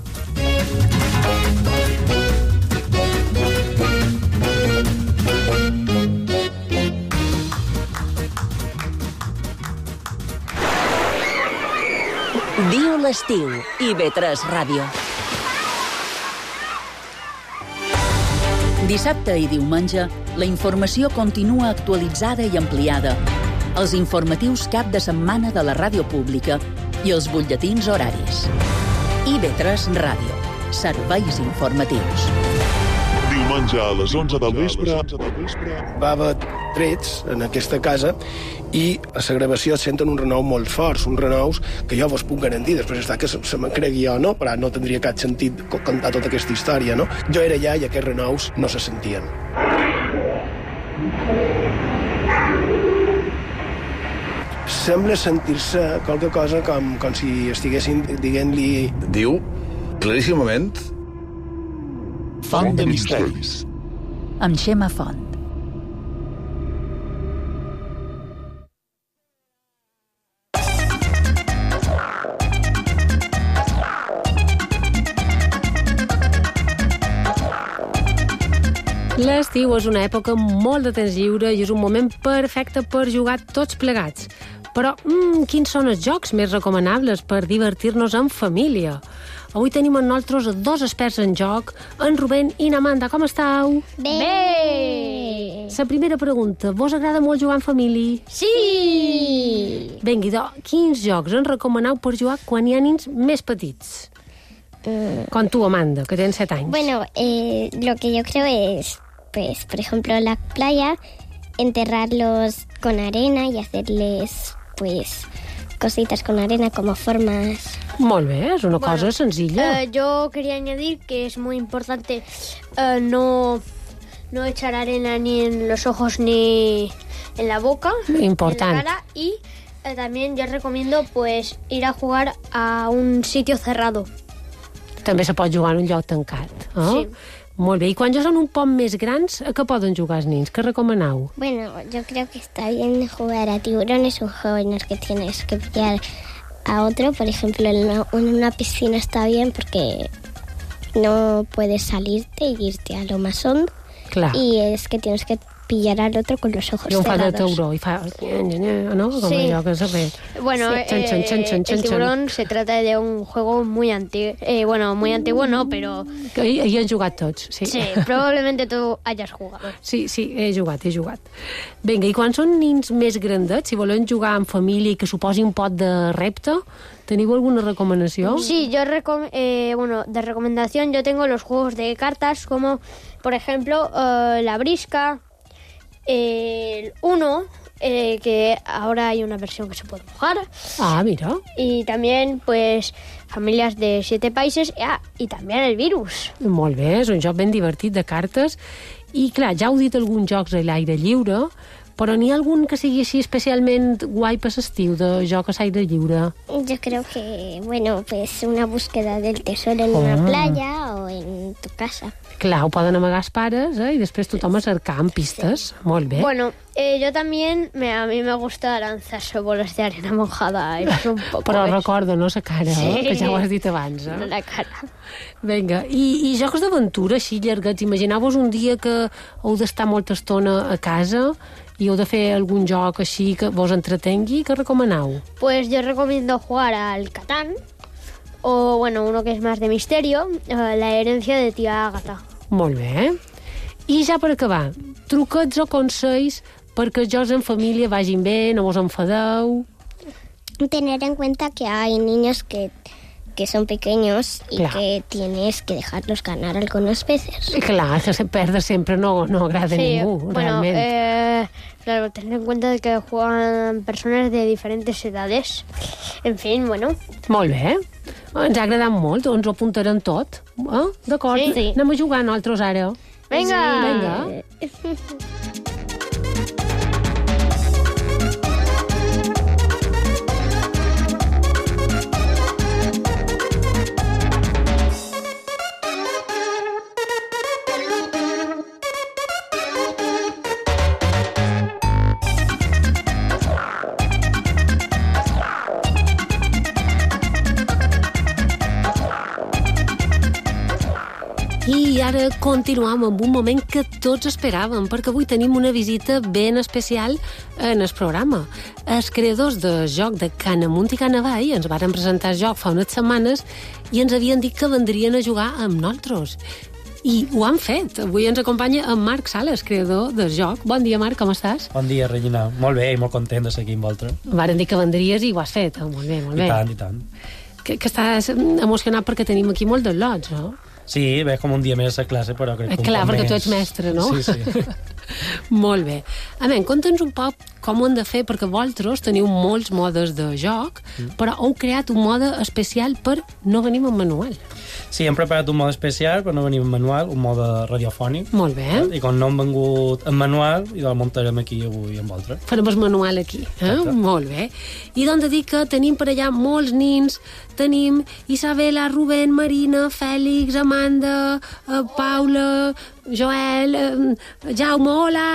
Diu l'estiu, i ve tres Ràdio. Dissabte i diumenge, la informació continua actualitzada i ampliada. Els informatius cap de setmana de la ràdio pública i els butlletins horaris. i ve tres Ràdio. Serveis informatius. Diumenge a les onze del vespre... Va haver trets en aquesta casa i a la gravació es senten un renou molt forts, uns renous que jo vos puc garantir, després està que se, se me'n cregui jo, no? Però no tindria cap sentit contar tota aquesta història, no? Jo era allà i aquests renous no se sentien. Sembla sentir-se qualque cosa com, com si estiguessin dient-li... Diu, claríssimament... Font de misteris. Amb Xema Font. L'estiu és una època molt de temps lliure i és un moment perfecte per jugar tots plegats. Però, mm, quins són els jocs més recomanables per divertir-nos en família? Avui tenim amb nosaltres dos experts en joc, en Rubén i n'Amanda. Com estàu? Bé! Bé! La primera pregunta, vos agrada molt jugar en família? Sí! Vinga, idò, quins jocs ens recomaneu per jugar quan hi ha nins més petits? Mm. Con tu, Amanda, que tens set anys. Bueno, eh, lo que yo creo es, pues, por ejemplo, la playa, enterrarlos con arena y hacerles, pues, cositas con arena como formas. Molt bé, és una Bueno, cosa senzilla. Eh, yo quería añadir que es muy importante eh, no, no echar arena ni en los ojos ni en la boca, Important. en la cara, y eh, también yo recomiendo pues ir a jugar a un sitio cerrado. També se pot jugar en un lloc tancat. Eh? Sí. Molt bé, i quan ja són un poc més grans, a què poden jugar els nins? Què recomaneu? Bueno, yo creo que está bien jugar a tiburones, un juego en el que tienes que pillar a otro. Por ejemplo, en una, en una piscina está bien porque no puedes salirte y irte a lo más hondo. Clar. Y es que tienes que pillar al otro con los ojos I un fa de cerrados. tauró i fa... No? Com Sí. allò que s'ha fet. Bueno, Sí. Chan, chan, chan, eh, chan, chan, el tiburón se trata de un juego muy antiguo, eh, bueno, muy antiguo no, pero Que hi, hi han jugat tots, sí. sí, probablemente tú hayas jugado. Sí, sí, he jugat, he jugat. Vinga, i quan són nins més grandets, si volen jugar en família i que suposi un pot de repte, teniu alguna recomanació? Sí, yo recom eh, bueno, de recomendación yo tengo los juegos de cartas como, por ejemplo, eh, la brisca, eh, el uno, eh, que ahora hay una versión que se puede jugar. Ah, mira. Y también, pues, familias de siete países. Ah, y también el virus. Molt bé, és un joc ben divertit de cartes. I, clar, ja heu dit alguns jocs a l'aire lliure, però n'hi ha algun que sigui així especialment guai per l'estiu, de joc a l'aire lliure? Yo creo que, bueno, pues una búsqueda del tesoro en Oh. una playa o en tu casa. Clar, ho poden amagar els pares, eh? I després tothom a cercar en pistes. Molt bé. Bueno, eh, yo también, me, a mí me gusta lanzarse bolas de arena mojada. És un poco Però eso. recorda, no la cara, Sí. eh? Que ja ho has dit abans. Eh? La cara. Vinga, i, i jocs d'aventura així llarguets. Imagineu-vos un dia que heu d'estar molta estona a casa i heu de fer algun joc així que vos entretengui, què recomaneu? Pues yo recomiendo jugar al Catán, o bueno, uno que es más de misterio, eh, La herencia de tía Agatha. Molt bé. I ja per acabar, truquets o consells perquè els jocs en família vagin bé, no vos enfadeu... Tener en cuenta que hay niños que, que son pequeños y Claro. que tienes que dejarlos ganar algunas veces. I clar, que se perdre sempre no, no agrada a Sí, ningú, bueno, realment. eh, claro, tener en cuenta de que juegan personas de diferentes edades. En fin, bueno. Molt bé. Ens ha agradat molt, ens ho apuntarem tot. Eh? D'acord? Sí, sí. Anem a jugar nosaltres ara. Venga. Vinga. I ara continuam amb un moment que tots esperàvem, perquè avui tenim una visita ben especial en el programa. Els creadors del joc de Can Amunt i Can Avall ens varen presentar el joc fa unes setmanes i ens havien dit que vendrien a jugar amb nosaltres. I ho han fet. Avui ens acompanya en Marc Sales, creador del joc. Bon dia, Marc, com estàs? Bon dia, Regina. Molt bé i molt content de ser aquí amb vosaltres. Varen dir que vendries i ho has fet. Oh, molt bé, molt bé. I tant, i tant. Que, que estàs emocionat perquè tenim aquí molt de lots, no? Sí, bé, com un dia més a classe, però crec que Eh, un clar, poc perquè més... tu ets mestre, no? Sí, sí. Molt bé. A veure, conta'ns un poc com ho hem de fer, perquè vosaltres teniu molts modes de joc, Mm. però heu creat un mode especial per no venir amb manual. Sí, hem preparat un mode especial per no venir en manual, un mode radiofònic. Molt bé. I com no hem vengut en manual, i el muntarem aquí avui amb vosaltres. Farem el manual aquí. Eh? Molt bé. I doncs de dir que tenim per allà molts nins. Tenim Isabela, Rubén, Marina, Fèlix, Amanda, eh, Paula, Joel, eh, Jaume, hola!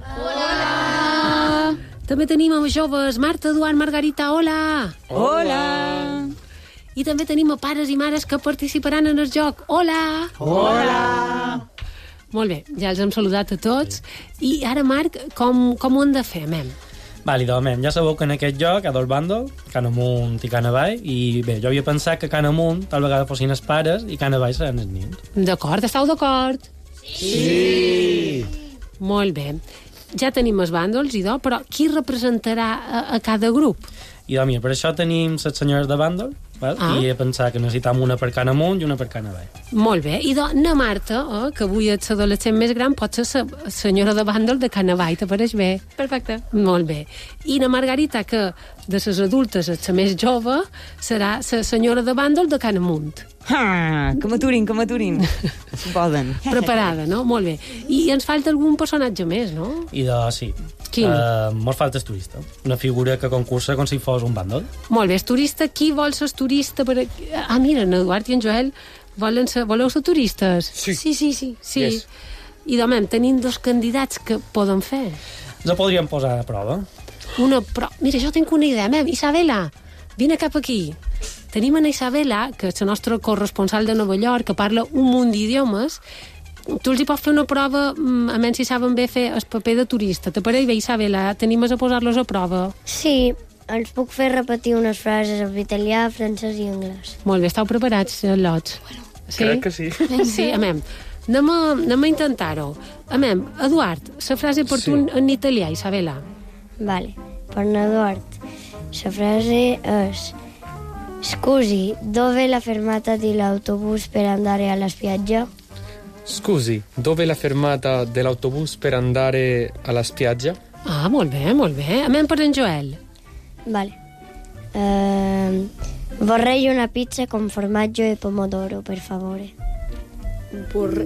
Hola! També tenim els joves Marta, Eduard, Margarita, hola! Hola! I també tenim a pares i mares que participaran en el joc. Hola! Hola! Molt bé, ja els hem saludat a tots. I ara, Marc, com, com ho hem de fer, mem? Vàlidament, ja sabeu que en aquest joc hi ha dos bàndols, Can Amunt i Can Avall, i bé, jo havia pensat que Can Amunt tal vegada fossin els pares i Can Avall seran els nins. D'acord, esteu d'acord? Sí! Molt bé. ja tenim els bàndols, idò, però qui representarà a, a cada grup? I doncs, mira, per això tenim les senyores de bàndol, val? Ah. I he pensat que necessitam una per can amunt i una per can avall. Molt bé. I doncs, na Marta, eh, que avui és l'adolescent més gran, pot ser la senyora de bàndol de can avall, t'apareix bé? Perfecte. Molt bé. I na Margarita, que de les adultes és la més jove, serà la senyora de bàndol de can amunt. Ah, que m'aturin, que m'aturin. Si poden. Preparada, no? Molt bé. I ens falta algun personatge més, no? I doncs, sí. Quin? Uh, mos falta el turista. Una figura que concursa com si fos un bàndol. Molt bé, és turista. Qui vol ser turista? Per... Ah, mira, en Eduard i en Joel volen ser... Voleu ser turistes? Sí. Sí, sí, sí. sí. Yes. I doncs, tenim dos candidats que poden fer. Ens podríem posar a prova. Una pro... Mira, jo tinc una idea, mem. Isabela, vine cap aquí. Tenim en Isabela, que és la nostra corresponsal de Nova York, que parla un munt d'idiomes. Tu els hi pots fer una prova, a menys si saben bé fer el paper de turista. Te pareix bé, Isabela? Tenim a posar-los a prova. Sí, els puc fer repetir unes frases en italià, francès i anglès. Molt bé, esteu preparats, lots? Sí? Crec que sí. Sí, amem. Anem a, anem a intentar-ho. Amem, Eduard, la frase per tu Sí. en italià, Isabela. Vale, per Eduard, la frase és: Scusi, dove la fermata dell'autobus per andare alla spiaggia? Scusi, dove è la fermata dell'autobus per andare alla spiaggia? Ah, molt bé, molt bé. Amem per en Joel. Vale. Ehm, vorrei una pizza con formaggio e pomodoro, per favore. Vorre...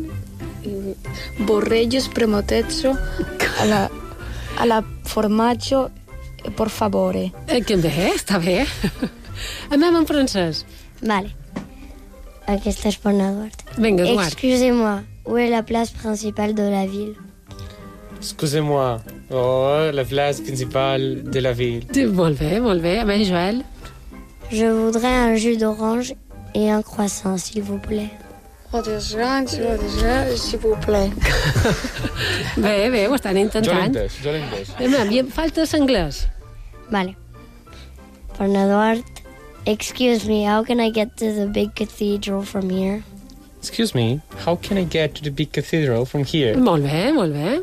Vorrei spremotezzo alla, alla formaggio, por favore. Eh, que bé, està bé. Amem en francès. Vale. Aquesta és per Eduard. Vinga, Eduard. Excusez-moi, où est la place principale de la ville? Excusez-moi, oh, la place principale de la ville. Sí, molt bé, molt bé. Amem, Joel. Je voudrais un jus d'orange et un croissant, s'il vous plaît. Wat is raad, wat is raad, s'il vous plaît. Bé, bé, ho estan Jo l'he intentant. entès, jo l'he entès. Amem, i em falta l'anglès. Vale. For Eduard, excuse me, how can I get to the big cathedral from here? Excuse me, how can I get to the big cathedral from here? Molt bé, molt bé.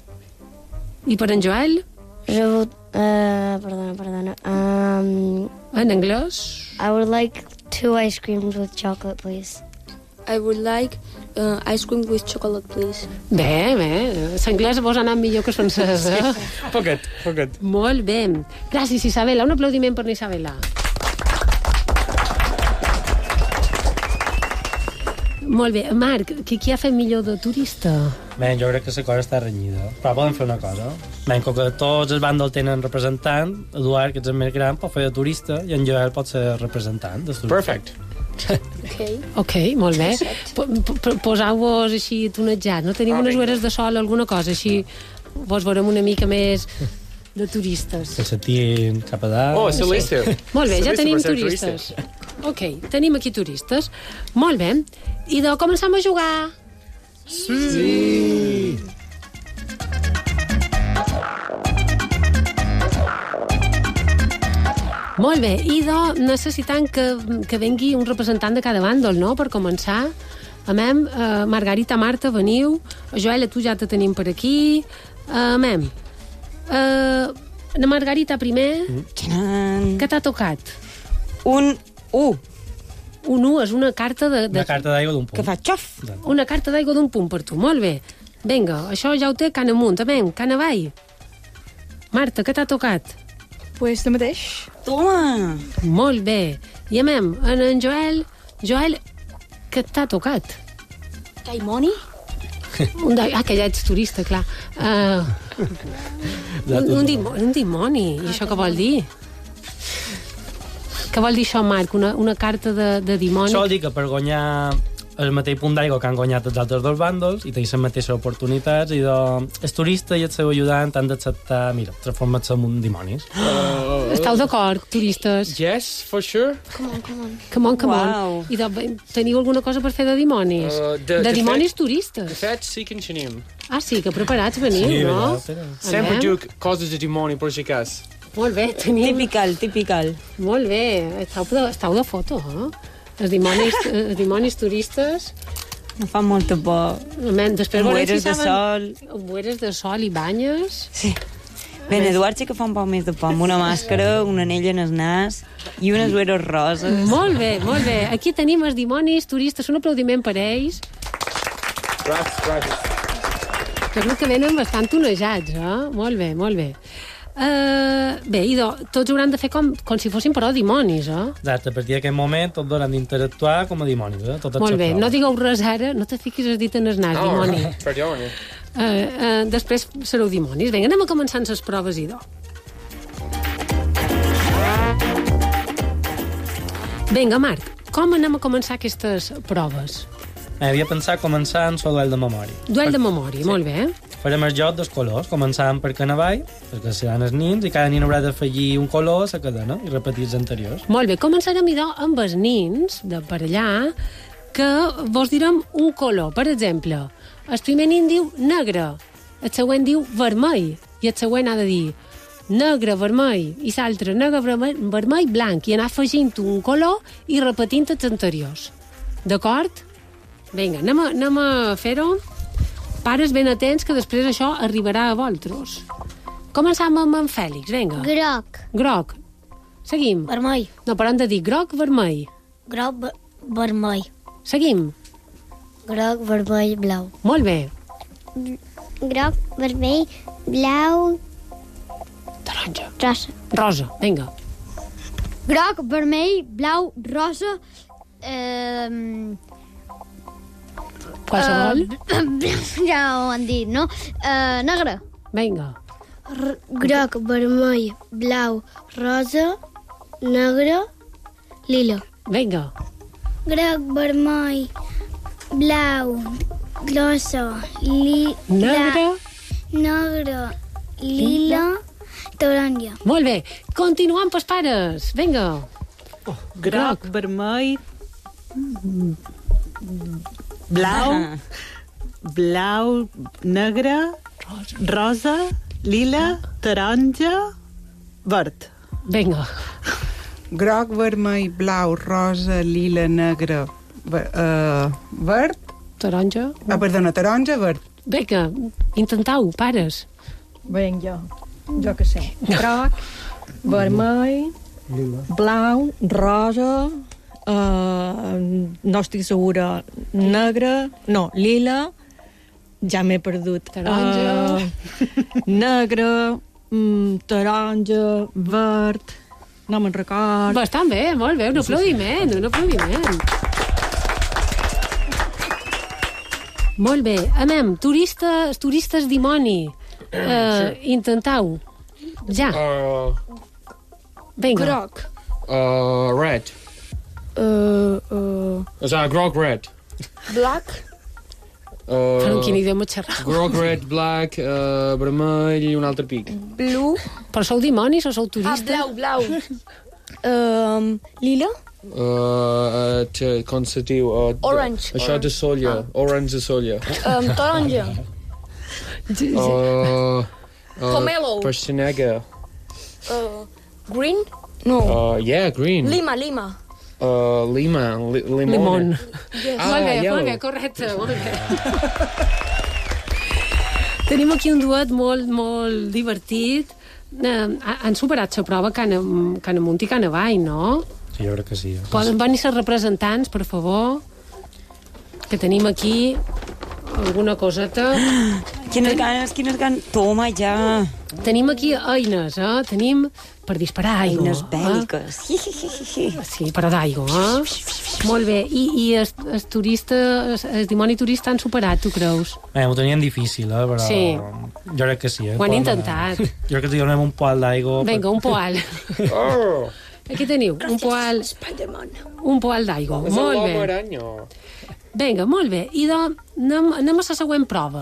I per en Joel? Je would, uh, perdona, perdona. Um, en anglès? I would like two ice creams with chocolate, please. I would like uh, ice cream with chocolate, please. Bé, bé. L'anglès vos ha anat millor que el francès, eh? Poquet, poquet. Molt bé. Gràcies, Isabela. Un aplaudiment per Isabela. Molt bé. Marc, qui, qui ha fet millor de turista? Bé, jo crec que la cosa està renyida. Però podem fer una cosa. Bé, com que tots els bàndols tenen representant, Eduard, que ets el més gran, pot fer de turista i en Joel pot ser representant. Perfect. Okay. Ok, molt bé. Poseu-vos així tonejat, no? Teniu unes hores de sol, alguna cosa, així vos veurem una mica més de turistes. Que sentim cap a dalt. Oh, Celeste. Molt bé, ja Celeste tenim per ser turistes. Ok, tenim aquí turistes. Molt bé. I de començam a jugar. Sí. Molt bé, i de necessitant que, que vengui un representant de cada bàndol, no?, per començar. Amem, uh, Margarita, Marta, veniu. Joela, tu ja te tenim per aquí. Uh, amem. Uh, la Margarita primer. Mm. Què t'ha tocat? Un u. Un u és una carta de... de... Una carta d'aigua d'un punt. Que fa xof. Una carta d'aigua d'un punt per tu, molt bé. Vinga, això ja ho té can amunt. Amem, can avall. Marta, què t'ha tocat? Pues el mateix. Toma! Molt bé. I amem, en en Joel... Joel, què t'ha tocat? Daimoni? Un da... Ah, que ja ets turista, clar. Uh, un, un, dimoni, un dimoni. I això què vol dir? Què vol dir això, Marc? Una, una carta de, de dimoni? Això vol dir que per guanyar el mateix punt d'aigua que han guanyat els altres dos bàndols i tenir les mateixes oportunitats i de... el turista i el seu ajudant han d'acceptar, mira, transformar-se en un dimonis. Uh, Esteu d'acord, turistes? Yes, for sure. Come on, come on. Come on, come Wow. on. I de, teniu alguna cosa per fer de dimonis? Uh, de, de- de dimonis fet- turistes? De fet, sí que en tenim. Ah, sí, que preparats veniu, Sí, no? verdad, Sempre Amem. duc coses de dimoni, per si cas. Molt bé, tenim... Tipical, tipical. Molt bé, esteu de, esteu de foto, eh? Els dimonis, els dimonis turistes... No fa molta por. Men, després veurem si Boeres de saben... Boeres de sol i banyes. Sí. Ben, Eduard sí que fa un poc més de por, amb una màscara, un anell en el nas i unes ulleres roses. Molt bé, molt bé. Aquí tenim els dimonis turistes, un aplaudiment per ells. Gràcies, gràcies. Que és que venen bastant tonejats, eh? Molt bé, molt bé. Uh, bé, idò, tots hauran de fer com, com si fossin però dimonis, eh? Exacte, a partir d'aquest moment tots hauran d'interactuar com a dimonis, eh? Totes Molt bé, les proves. no digueu res ara, no te fiquis el dit en el nas, No, dimoni. perdoni. Uh, uh, després sereu dimonis. Vinga, anem a començar amb les proves, idò. Vinga, Marc, com anem a començar aquestes proves? Eh, havia pensat començar amb el duel de memòria. Duel de memòria, molt bé. Farem el joc dels colors, començant per Canavall, perquè seran els nins, i cada nin haurà d'afegir un color a la cadena i repetir els anteriors. Molt bé, començarem, idò, amb els nins de per allà, que vos direm un color. Per exemple, el primer nin diu negre, el següent diu vermell, i el següent ha de dir negre, vermell, i l'altre negre, vermell, vermell, blanc, i anar afegint un color i repetint els anteriors. D'acord? Vinga, anem a, anem a fer-ho. Pares ben atents, que després això arribarà a vosaltres. Començam amb en Fèlix, vinga. Groc. Groc. Seguim. Vermell. No, però hem de dir groc, vermell. Groc, ver vermell. Seguim. Groc, vermell, blau. Molt bé. Groc, vermell, blau... Taronja. Rosa. Rosa, vinga. Groc, vermell, blau, rosa... Eh, Qualsevol? Uh, ja ho han dit, no? Uh, negre. Vinga. R groc, vermell, blau, rosa, negre, lila. Vinga. Groc, vermell, blau, rosa, li... Negre. Negre, lila, taronja. Molt bé. Continuem pels pares. Vinga. Oh, groc, vermell, blau, blau, negre, rosa, lila, taronja, verd. Vinga. Groc, vermell, blau, rosa, lila, negre, uh, verd. Taronja. Ah, perdona, taronja, verd. Vinga, intentau, pares. Vinga, jo, jo que sé. Groc, vermell, blau, rosa, uh, no estic segura, negre, no, lila, ja m'he perdut. Taronja. Uh, negre, mm, taronja, verd, no me'n record. Bastant bé, molt bé, un aplaudiment, un aplaudiment. Molt bé, anem, turistes, turistes dimoni. Uh, intentau. Ja. Uh, Vinga. Groc. uh, red. Uh, uh, O sigui, groc, red. black. Uh, Però en quin idioma xerrau? Groc, red, black, uh, vermell i un altre pic. Blue. Però sou dimonis o sou Ah, turistes? blau, blau. um, lila. Uh, uh, te, com se diu? Uh, Orange. Això de solla. Orange de solla. Um, taronja. Uh, uh, Pomelo. Persinega. Uh, green. No. Uh, yeah, green. Lima, lima. Uh, lima. Li, limone. Limon. Yes. Ah, molt bé, yellow. molt bé, correcte, molt bé. Tenim aquí un duet molt, molt divertit. Eh, han superat la prova can, can amunt i can avall, no? Sí, jo crec que sí. Eh? Poden venir ser representants, per favor? Que tenim aquí alguna coseta. Quines ganes, quines ganes. Toma, ja. Tenim aquí eines, eh? Tenim per disparar aigua. Eines bèl·liques. Eh? Sí, però d'aigua, eh? Molt bé. I, i els, els turistes, el dimoni turista han superat, tu creus? Eh, ho tenien difícil, eh? Però Sí. jo crec que sí. Eh? Ho han Poden intentat. anar. Jo crec que donem un poal d'aigua. Vinga, un poal. Oh! Aquí teniu, un poal... Un poal d'aigua. És Molt l'home bé. aranyo. Vinga, molt bé. I doncs, anem, anem a la següent prova.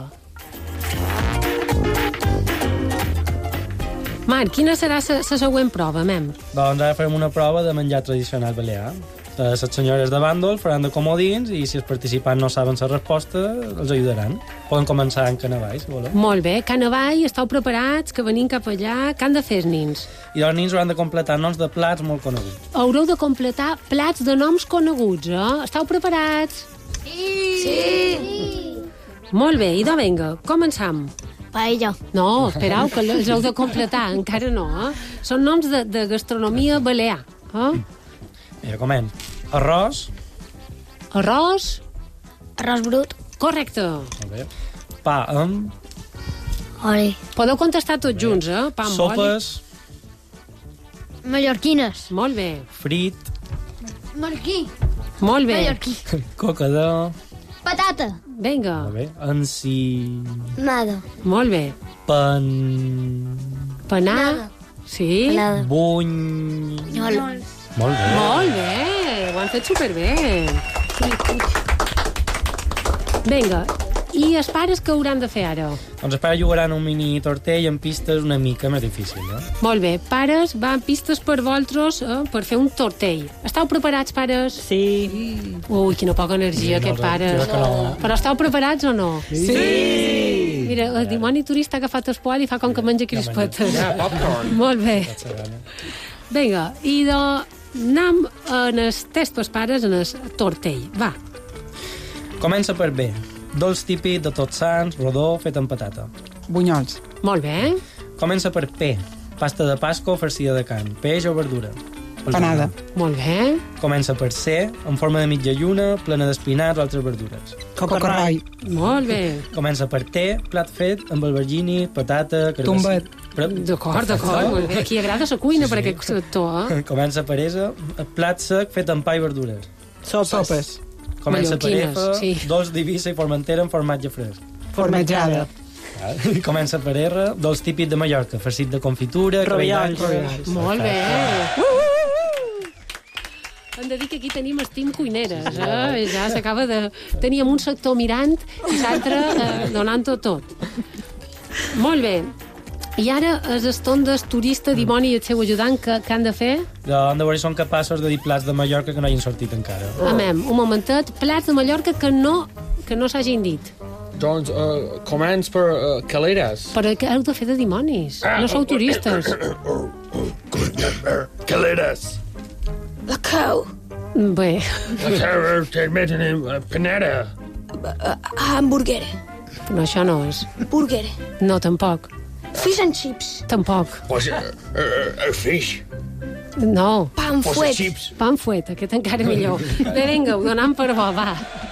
Marc, quina serà la següent prova, mem? Doncs ara farem una prova de menjar tradicional balear. Les senyores de bàndol faran de comodins i si els participants no saben la resposta, els ajudaran. Poden començar en canavall, si voleu. Molt bé. Canavall, esteu preparats, que venim cap allà. Què han de fer els nins? I els nins hauran de completar noms de plats molt coneguts. Haureu de completar plats de noms coneguts, eh? Esteu preparats? Sí! Sí! Molt bé, idò, vinga, començam. Paella. No, esperau, que els heu de completar, encara no, eh? Són noms de, de gastronomia balear, eh? Mira, comem. Arròs. Arròs. Arròs brut. Correcte. Molt bé. Pa amb... Oli. Podeu contestar tots junts, eh? Pa amb oli. Sopes. Mallorquines. Molt bé. Frit. Marquí. Molt bé. Mallorquí. Cocador. Patata. Vinga. Molt bé. Enci... Nada. Molt bé. Pan... Penar. Nada. Sí. Nada. Buny... Nyols. Molt bé. Molt bé. Ho han fet superbé. Vinga, i els pares què hauran de fer ara? Doncs els pares jugaran un mini tortell amb pistes una mica més difícil, no? Molt bé, pares, van pistes per vosaltres eh, per fer un tortell. Esteu preparats, pares? Sí. Ui, quina poca energia, Sí, aquest no, pares. crec que no. Però esteu preparats o no? Sí! Mira, el dimoni turista ha agafat el poal i fa com que menja crispetes. Ja, popcorn. Molt bé. Vinga, i de... anem en el test pels pares en el tortell. Va. Comença per B. Dolç típic de Tots Sants, rodó, fet amb patata. Bunyols. Molt bé. Comença per P. Pasta de pasco farcida de carn, peix o verdura. Panada. Molt bé. Comença per C, en forma de mitja lluna, plena d'espinacs o altres verdures. Cocorrai. Molt bé. Comença per T, plat fet amb albergini, patata... Tumbet. D'acord, d'acord, molt bé. Aquí agrada la cuina per aquest sector, eh? Comença per S, plat sec fet amb pa i verdures. Sopes. Sopes. Comença per F, Mallorquines, sí. dolç d'Eivissa i formentera amb formatge fresc. Formatjada. Comença per R, dolç típic de Mallorca, farcit de confitura... Royals. cabell- Molt bé. Uh! Hem de dir que aquí tenim els team cuineres, eh? Ja s'acaba de... Teníem un sector mirant i l'altre eh, donant-ho tot. Molt bé. I ara és el torn del turista, dimoni i el seu ajudant, que, que han de fer? Han de veure si són capaços de dir plats de Mallorca que no hagin sortit encara. Amem, un momentet. Plats de Mallorca que no, que no s'hagin dit. Doncs uh, començ per uh, caleres. Però que heu de fer de dimonis. No sou turistes. Caleres. La cau. Bé. Panera. Hamburguere. No, això no és. Burger. No, tampoc. Fish and chips. Tampoc. Pues, uh, uh, fish. No. Pan Pues fuet. chips. Pan fuet, aquest encara millor. Bé, vinga, ho donem per bo, va.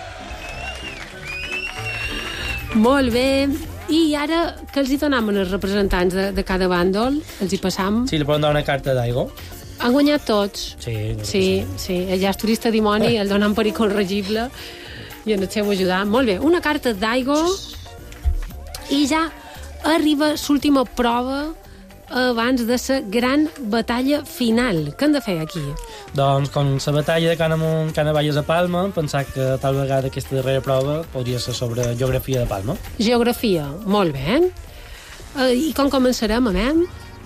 Molt bé. I ara, què els hi donem als representants de, de cada bàndol? Els hi passam? Sí, li poden donar una carta d'aigua. Han guanyat tots. Sí. Sí, sí. Ell ja és turista dimoni, el donem per incorregible i en el seu ajudant. Molt bé, una carta d'aigua i ja arriba l'última prova abans de la gran batalla final. Què han de fer aquí? Doncs, com la batalla de Canamunt, Canavalles a Palma, pensar que tal vegada aquesta darrera prova podria ser sobre geografia de Palma. Geografia, molt bé. Eh, I com començarem, amem?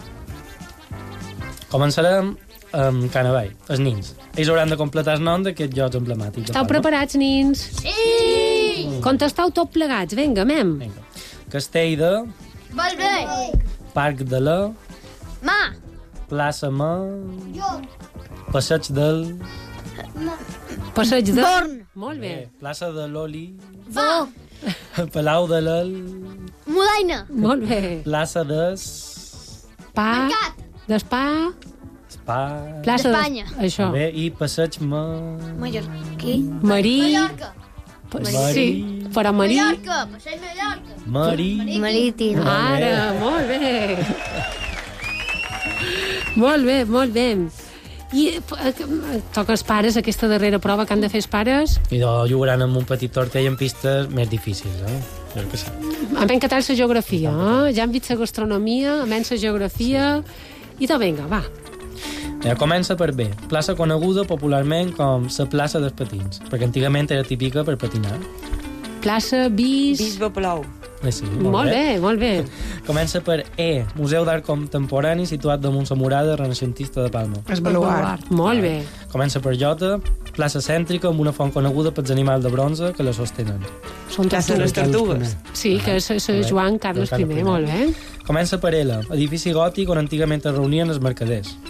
Començarem amb Canavall, els nins. Ells hauran de completar el nom d'aquests llocs emblemàtics. de Esteu Palma. preparats, nins? Sí! Contesteu tot plegats, vinga, amem. Vinga. Castell de... Molt bé. Parc de la... Ma. Plaça Ma... Passeig del... Passeig de... Born. Molt bé. Plaça de l'Oli... Bo. Palau de l'El... Mudaina. Molt bé. Plaça des... Pa... Mercat. D'espa... Spa... Plaça d'Espanya. De... Això. Bé, i passeig Ma... Mallorquí. Marí... Mallorca. Pa- Marí. Sí, però Marí... Mallorca. Passeig Mallorca. Marí... Marítim. Ara, molt bé. Molt bé, molt bé. I eh, toca els pares, aquesta darrera prova que han de fer els pares. I no, jugaran amb un petit tortell en pistes més difícils, eh? Jo crec que sí. Hem encatat la geografia, eh? Ja hem vist la gastronomia, hem la geografia... I tot, vinga, va. Ja comença per B. Plaça coneguda popularment com la plaça dels patins, perquè antigament era típica per patinar. Plaça Bis... Bisbe Palau. Eh, sí, Molt, molt bé, molt bé. Comença per E. Museu d'Art Contemporani situat damunt la murada renaixentista de Palma. Es baluart. Molt bé. Comença per J. Plaça cèntrica amb una font coneguda pels animals de bronze que la sostenen. Són Plaça de les Tortugues. Sí, que és, és Joan Carles I, molt bé. Comença per L. Edifici gòtic on antigament es reunien els mercaders.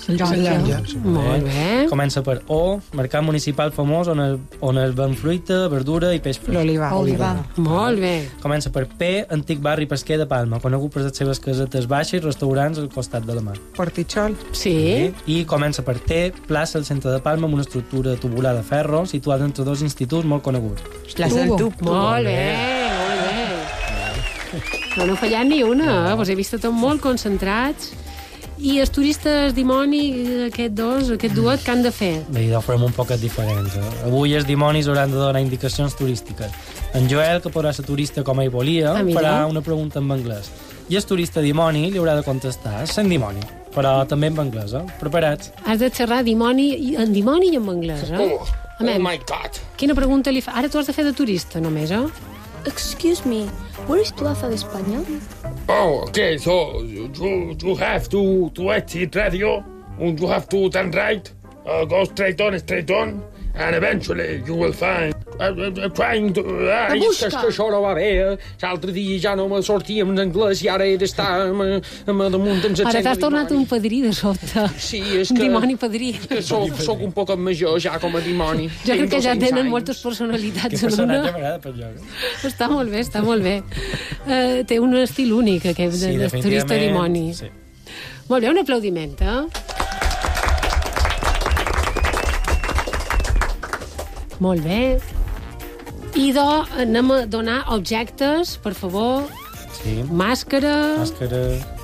Sant Llorenç. Molt bé. Comença per O, mercat municipal famós on es, on es ven fruita, verdura i peix fresc. L'Olivar. Olivar. Molt bé. Comença per P, antic barri pesquer de Palma, conegut per les seves casetes baixes i restaurants al costat de la mar. Portitxol. Sí. I comença per T, plaça al centre de Palma amb una estructura tubular de ferro situada entre dos instituts molt coneguts. Plaça del Tub. Molt bé, molt bé. No n'ha fallat ni una, eh? Vos he vist tot molt concentrats. I els turistes dimoni, aquests dos, aquest duet, què han de fer? Bé, ho farem un poquet diferent. Eh? Avui els dimonis hauran de donar indicacions turístiques. En Joel, que podrà ser turista com ell volia, Ah, mira. farà una pregunta en anglès. I el turista dimoni li haurà de contestar sent dimoni, però també en anglès, eh? Preparats? Has de xerrar dimoni, i- en dimoni i en anglès, eh? Oh, oh my God. Quina pregunta li fa? Ara tu has de fer de turista, només, eh? Excuse me, where is Tuaza de España? Oh, okay, so you, you have to, to exit radio, and you have to turn right, uh, go straight on, straight on, and eventually you will find... Uh, uh, trying to... Uh, La és que, busca. és que això no va bé, eh? L'altre dia ja no me sortia en anglès i ara he d'estar amb, amb damunt amb Ara t'has tornat un padrí de sobte. Sí, és Un que... dimoni padrí. És que soc, soc un poc major ja com a dimoni. Jo crec que ja Tinc tenen anys. moltes personalitats Que en personatge una. m'agrada per lloc. Està molt bé, està molt bé. Uh, té un estil únic, aquest, Sí, de, de turista dimoni. Sí. Molt bé, un aplaudiment, eh? Molt bé. Idò, anem a donar objectes, per favor. Sí. Màscara, Màscara...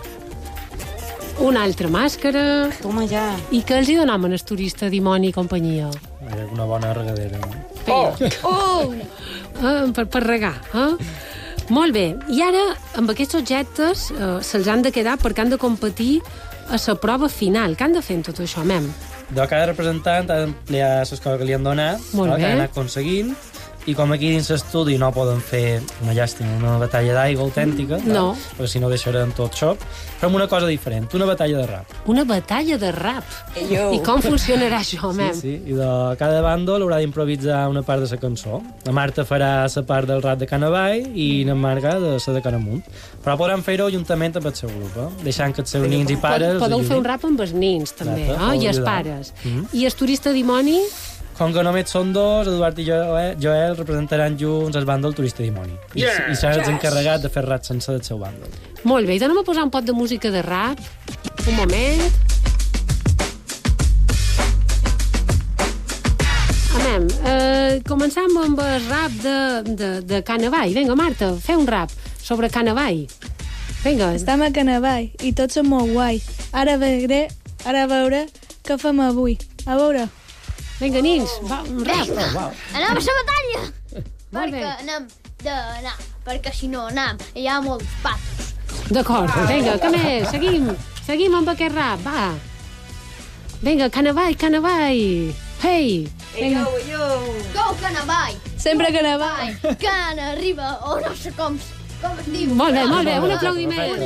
una altra màscara... Toma ja. I què els hi donem al turista dimoni i companyia? Eh, Una bona regadera. No? Oh! Oh! Ah, per, per regar, eh? Molt bé. I ara, amb aquests objectes, eh, se'ls han de quedar perquè han de competir a la prova final. Què han de fer en tot això, mem? De cada representant ha d'ampliar les coses que li han donat, Molt no? bé. Que han anat aconseguint, i com aquí dins l'estudi no poden fer una llàstima, una batalla d'aigua autèntica, No. perquè si no deixarem tot xop, fem una cosa diferent, una batalla de rap. Una batalla de rap. Yo. I com funcionarà això, mem? Sí, sí, i de cada bàndol haurà d'improvisar una part de la cançó. La Marta farà la part del rap de Canavall i na Marga de la de Canamunt. Però podran fer-ho juntament amb el seu grup, eh? Deixant que els seus nins i pares... Pod, podeu els fer un ajudin. rap amb els nins, també, Exacte, eh? I els ajudar. pares. Mhm. I el turista dimoni... Com que només són dos, Eduard i Joel, Joel representaran junts el bàndol turista dimoni. I, Yes, i seran els yes. encarregats de fer rap sense del seu bàndol. Molt bé, i anem a posar un pot de música de rap. Un moment. Amem, eh, començam amb el rap de, de, de Canavall. Vinga, Marta, fe un rap sobre Canavall. Vinga. Estem a Canavall i tots som molt guai. Ara veuré, ara veure què fem avui. A veure. Vinga, nins, va, un rap. Vinga, Oh, anem a la batalla! Molt Perquè bé. anem d'anar, perquè si no anem, hi ha molts patos. D'acord, vinga, què més? Seguim, seguim amb aquest rap, va. Vinga, Canavall, Canavall. Hey! Vinga. Go, Canavall! Sempre Canavall! Can arriba, o no sé com, com es diu. Molt bé, molt bé, un aplaudiment.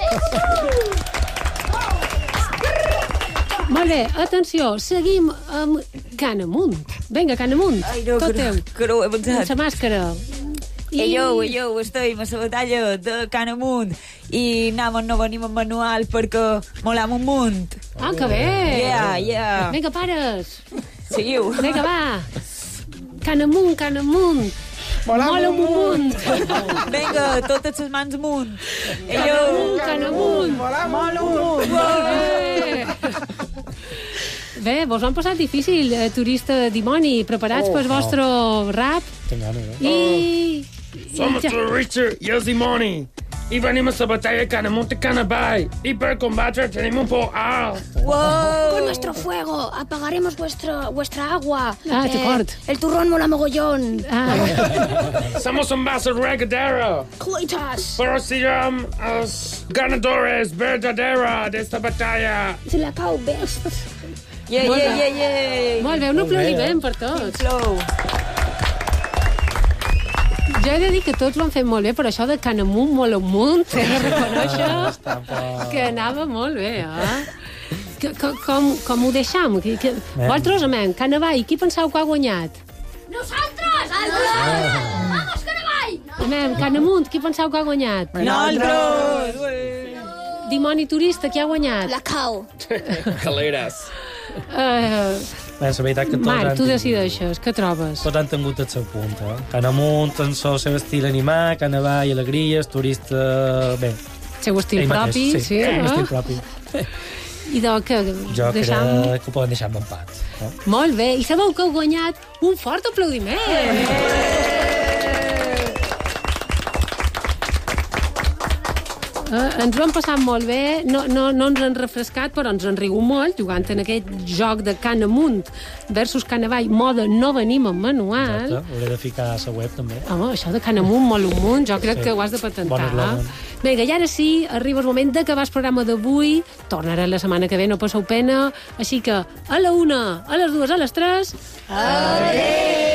Molt bé, atenció, seguim amb Canamunt. Vinga, Canamunt, Ai, no, tot que no- teu. que no ho he pensat. Amb la màscara. I... Yo, yo, estem a la batalla de Canamunt i anem, no venim amb manual perquè molam un munt. Ah, que bé. Yeah, yeah. Vinga, pares. Seguiu. Vinga, va. Canamunt, Canamunt. Mola un munt. Vinga, totes les mans amunt. Canamunt, Canamunt. Mola un munt. Bé. Bé, vos ho han passat difícil, eh, turista dimoni, preparats Oh, pel vostre rap. Tinc gana, eh? I... Som i ja. els Richard i els dimoni. I venim a la batalla Canamunt i Canavall. I per combatre tenim un por alt. Con nuestro fuego apagaremos vuestro, vuestra agua. Ah, d'acord. el turrón mola mogollón. Ah. Somos en base regadera. Cloitas. Pero serán los ganadores verdadera de esta batalla. Se la cau best. Yeah, Molt yeah, bé. yeah, yeah. Molt bé, un Molt bé, aplaudiment eh? per tots. Flow. Jo he de dir que tots l'han fet molt bé, però això de Canamunt, molt amunt, he de reconèixer que anava molt bé, eh? Que, que, com, com ho deixam? Que, que... Vosaltres, amén, Canavall, qui penseu que ha guanyat? Nosaltres! Nosaltres! Vamos, Canavall! Amén, Canamunt, qui penseu que ha guanyat? Nosaltres! dimoni turista, qui ha guanyat? La cau. Caleres. Uh, Bé, la veritat que tots Marc, han tu tingut- decideixes, què trobes? Tots han tingut el seu punt, eh? Can amunt, en el seu estil animat, can avall, alegries, turista... Bé. Seu estil ell mateix, propi, sí, el no? estil propi. I de què? Jo deixam... crec que ho poden deixar amb empat. No? Molt bé, i sabeu que heu guanyat un fort aplaudiment! Eh, ens ho hem passat molt bé, no, no, no ens han refrescat, però ens han rigut molt jugant en aquest joc de can amunt versus can avall, moda no venim en manual. Exacte, hauré de ficar a la web, també. Home, això de can amunt, molt amunt, jo crec Sí. que ho has de patentar. Bon eslògan. Vinga, i ara sí, arriba el moment d'acabar el programa d'avui. Tornarà la setmana que ve, no passeu pena. Així que a la una, a les dues, a les tres... Adéu!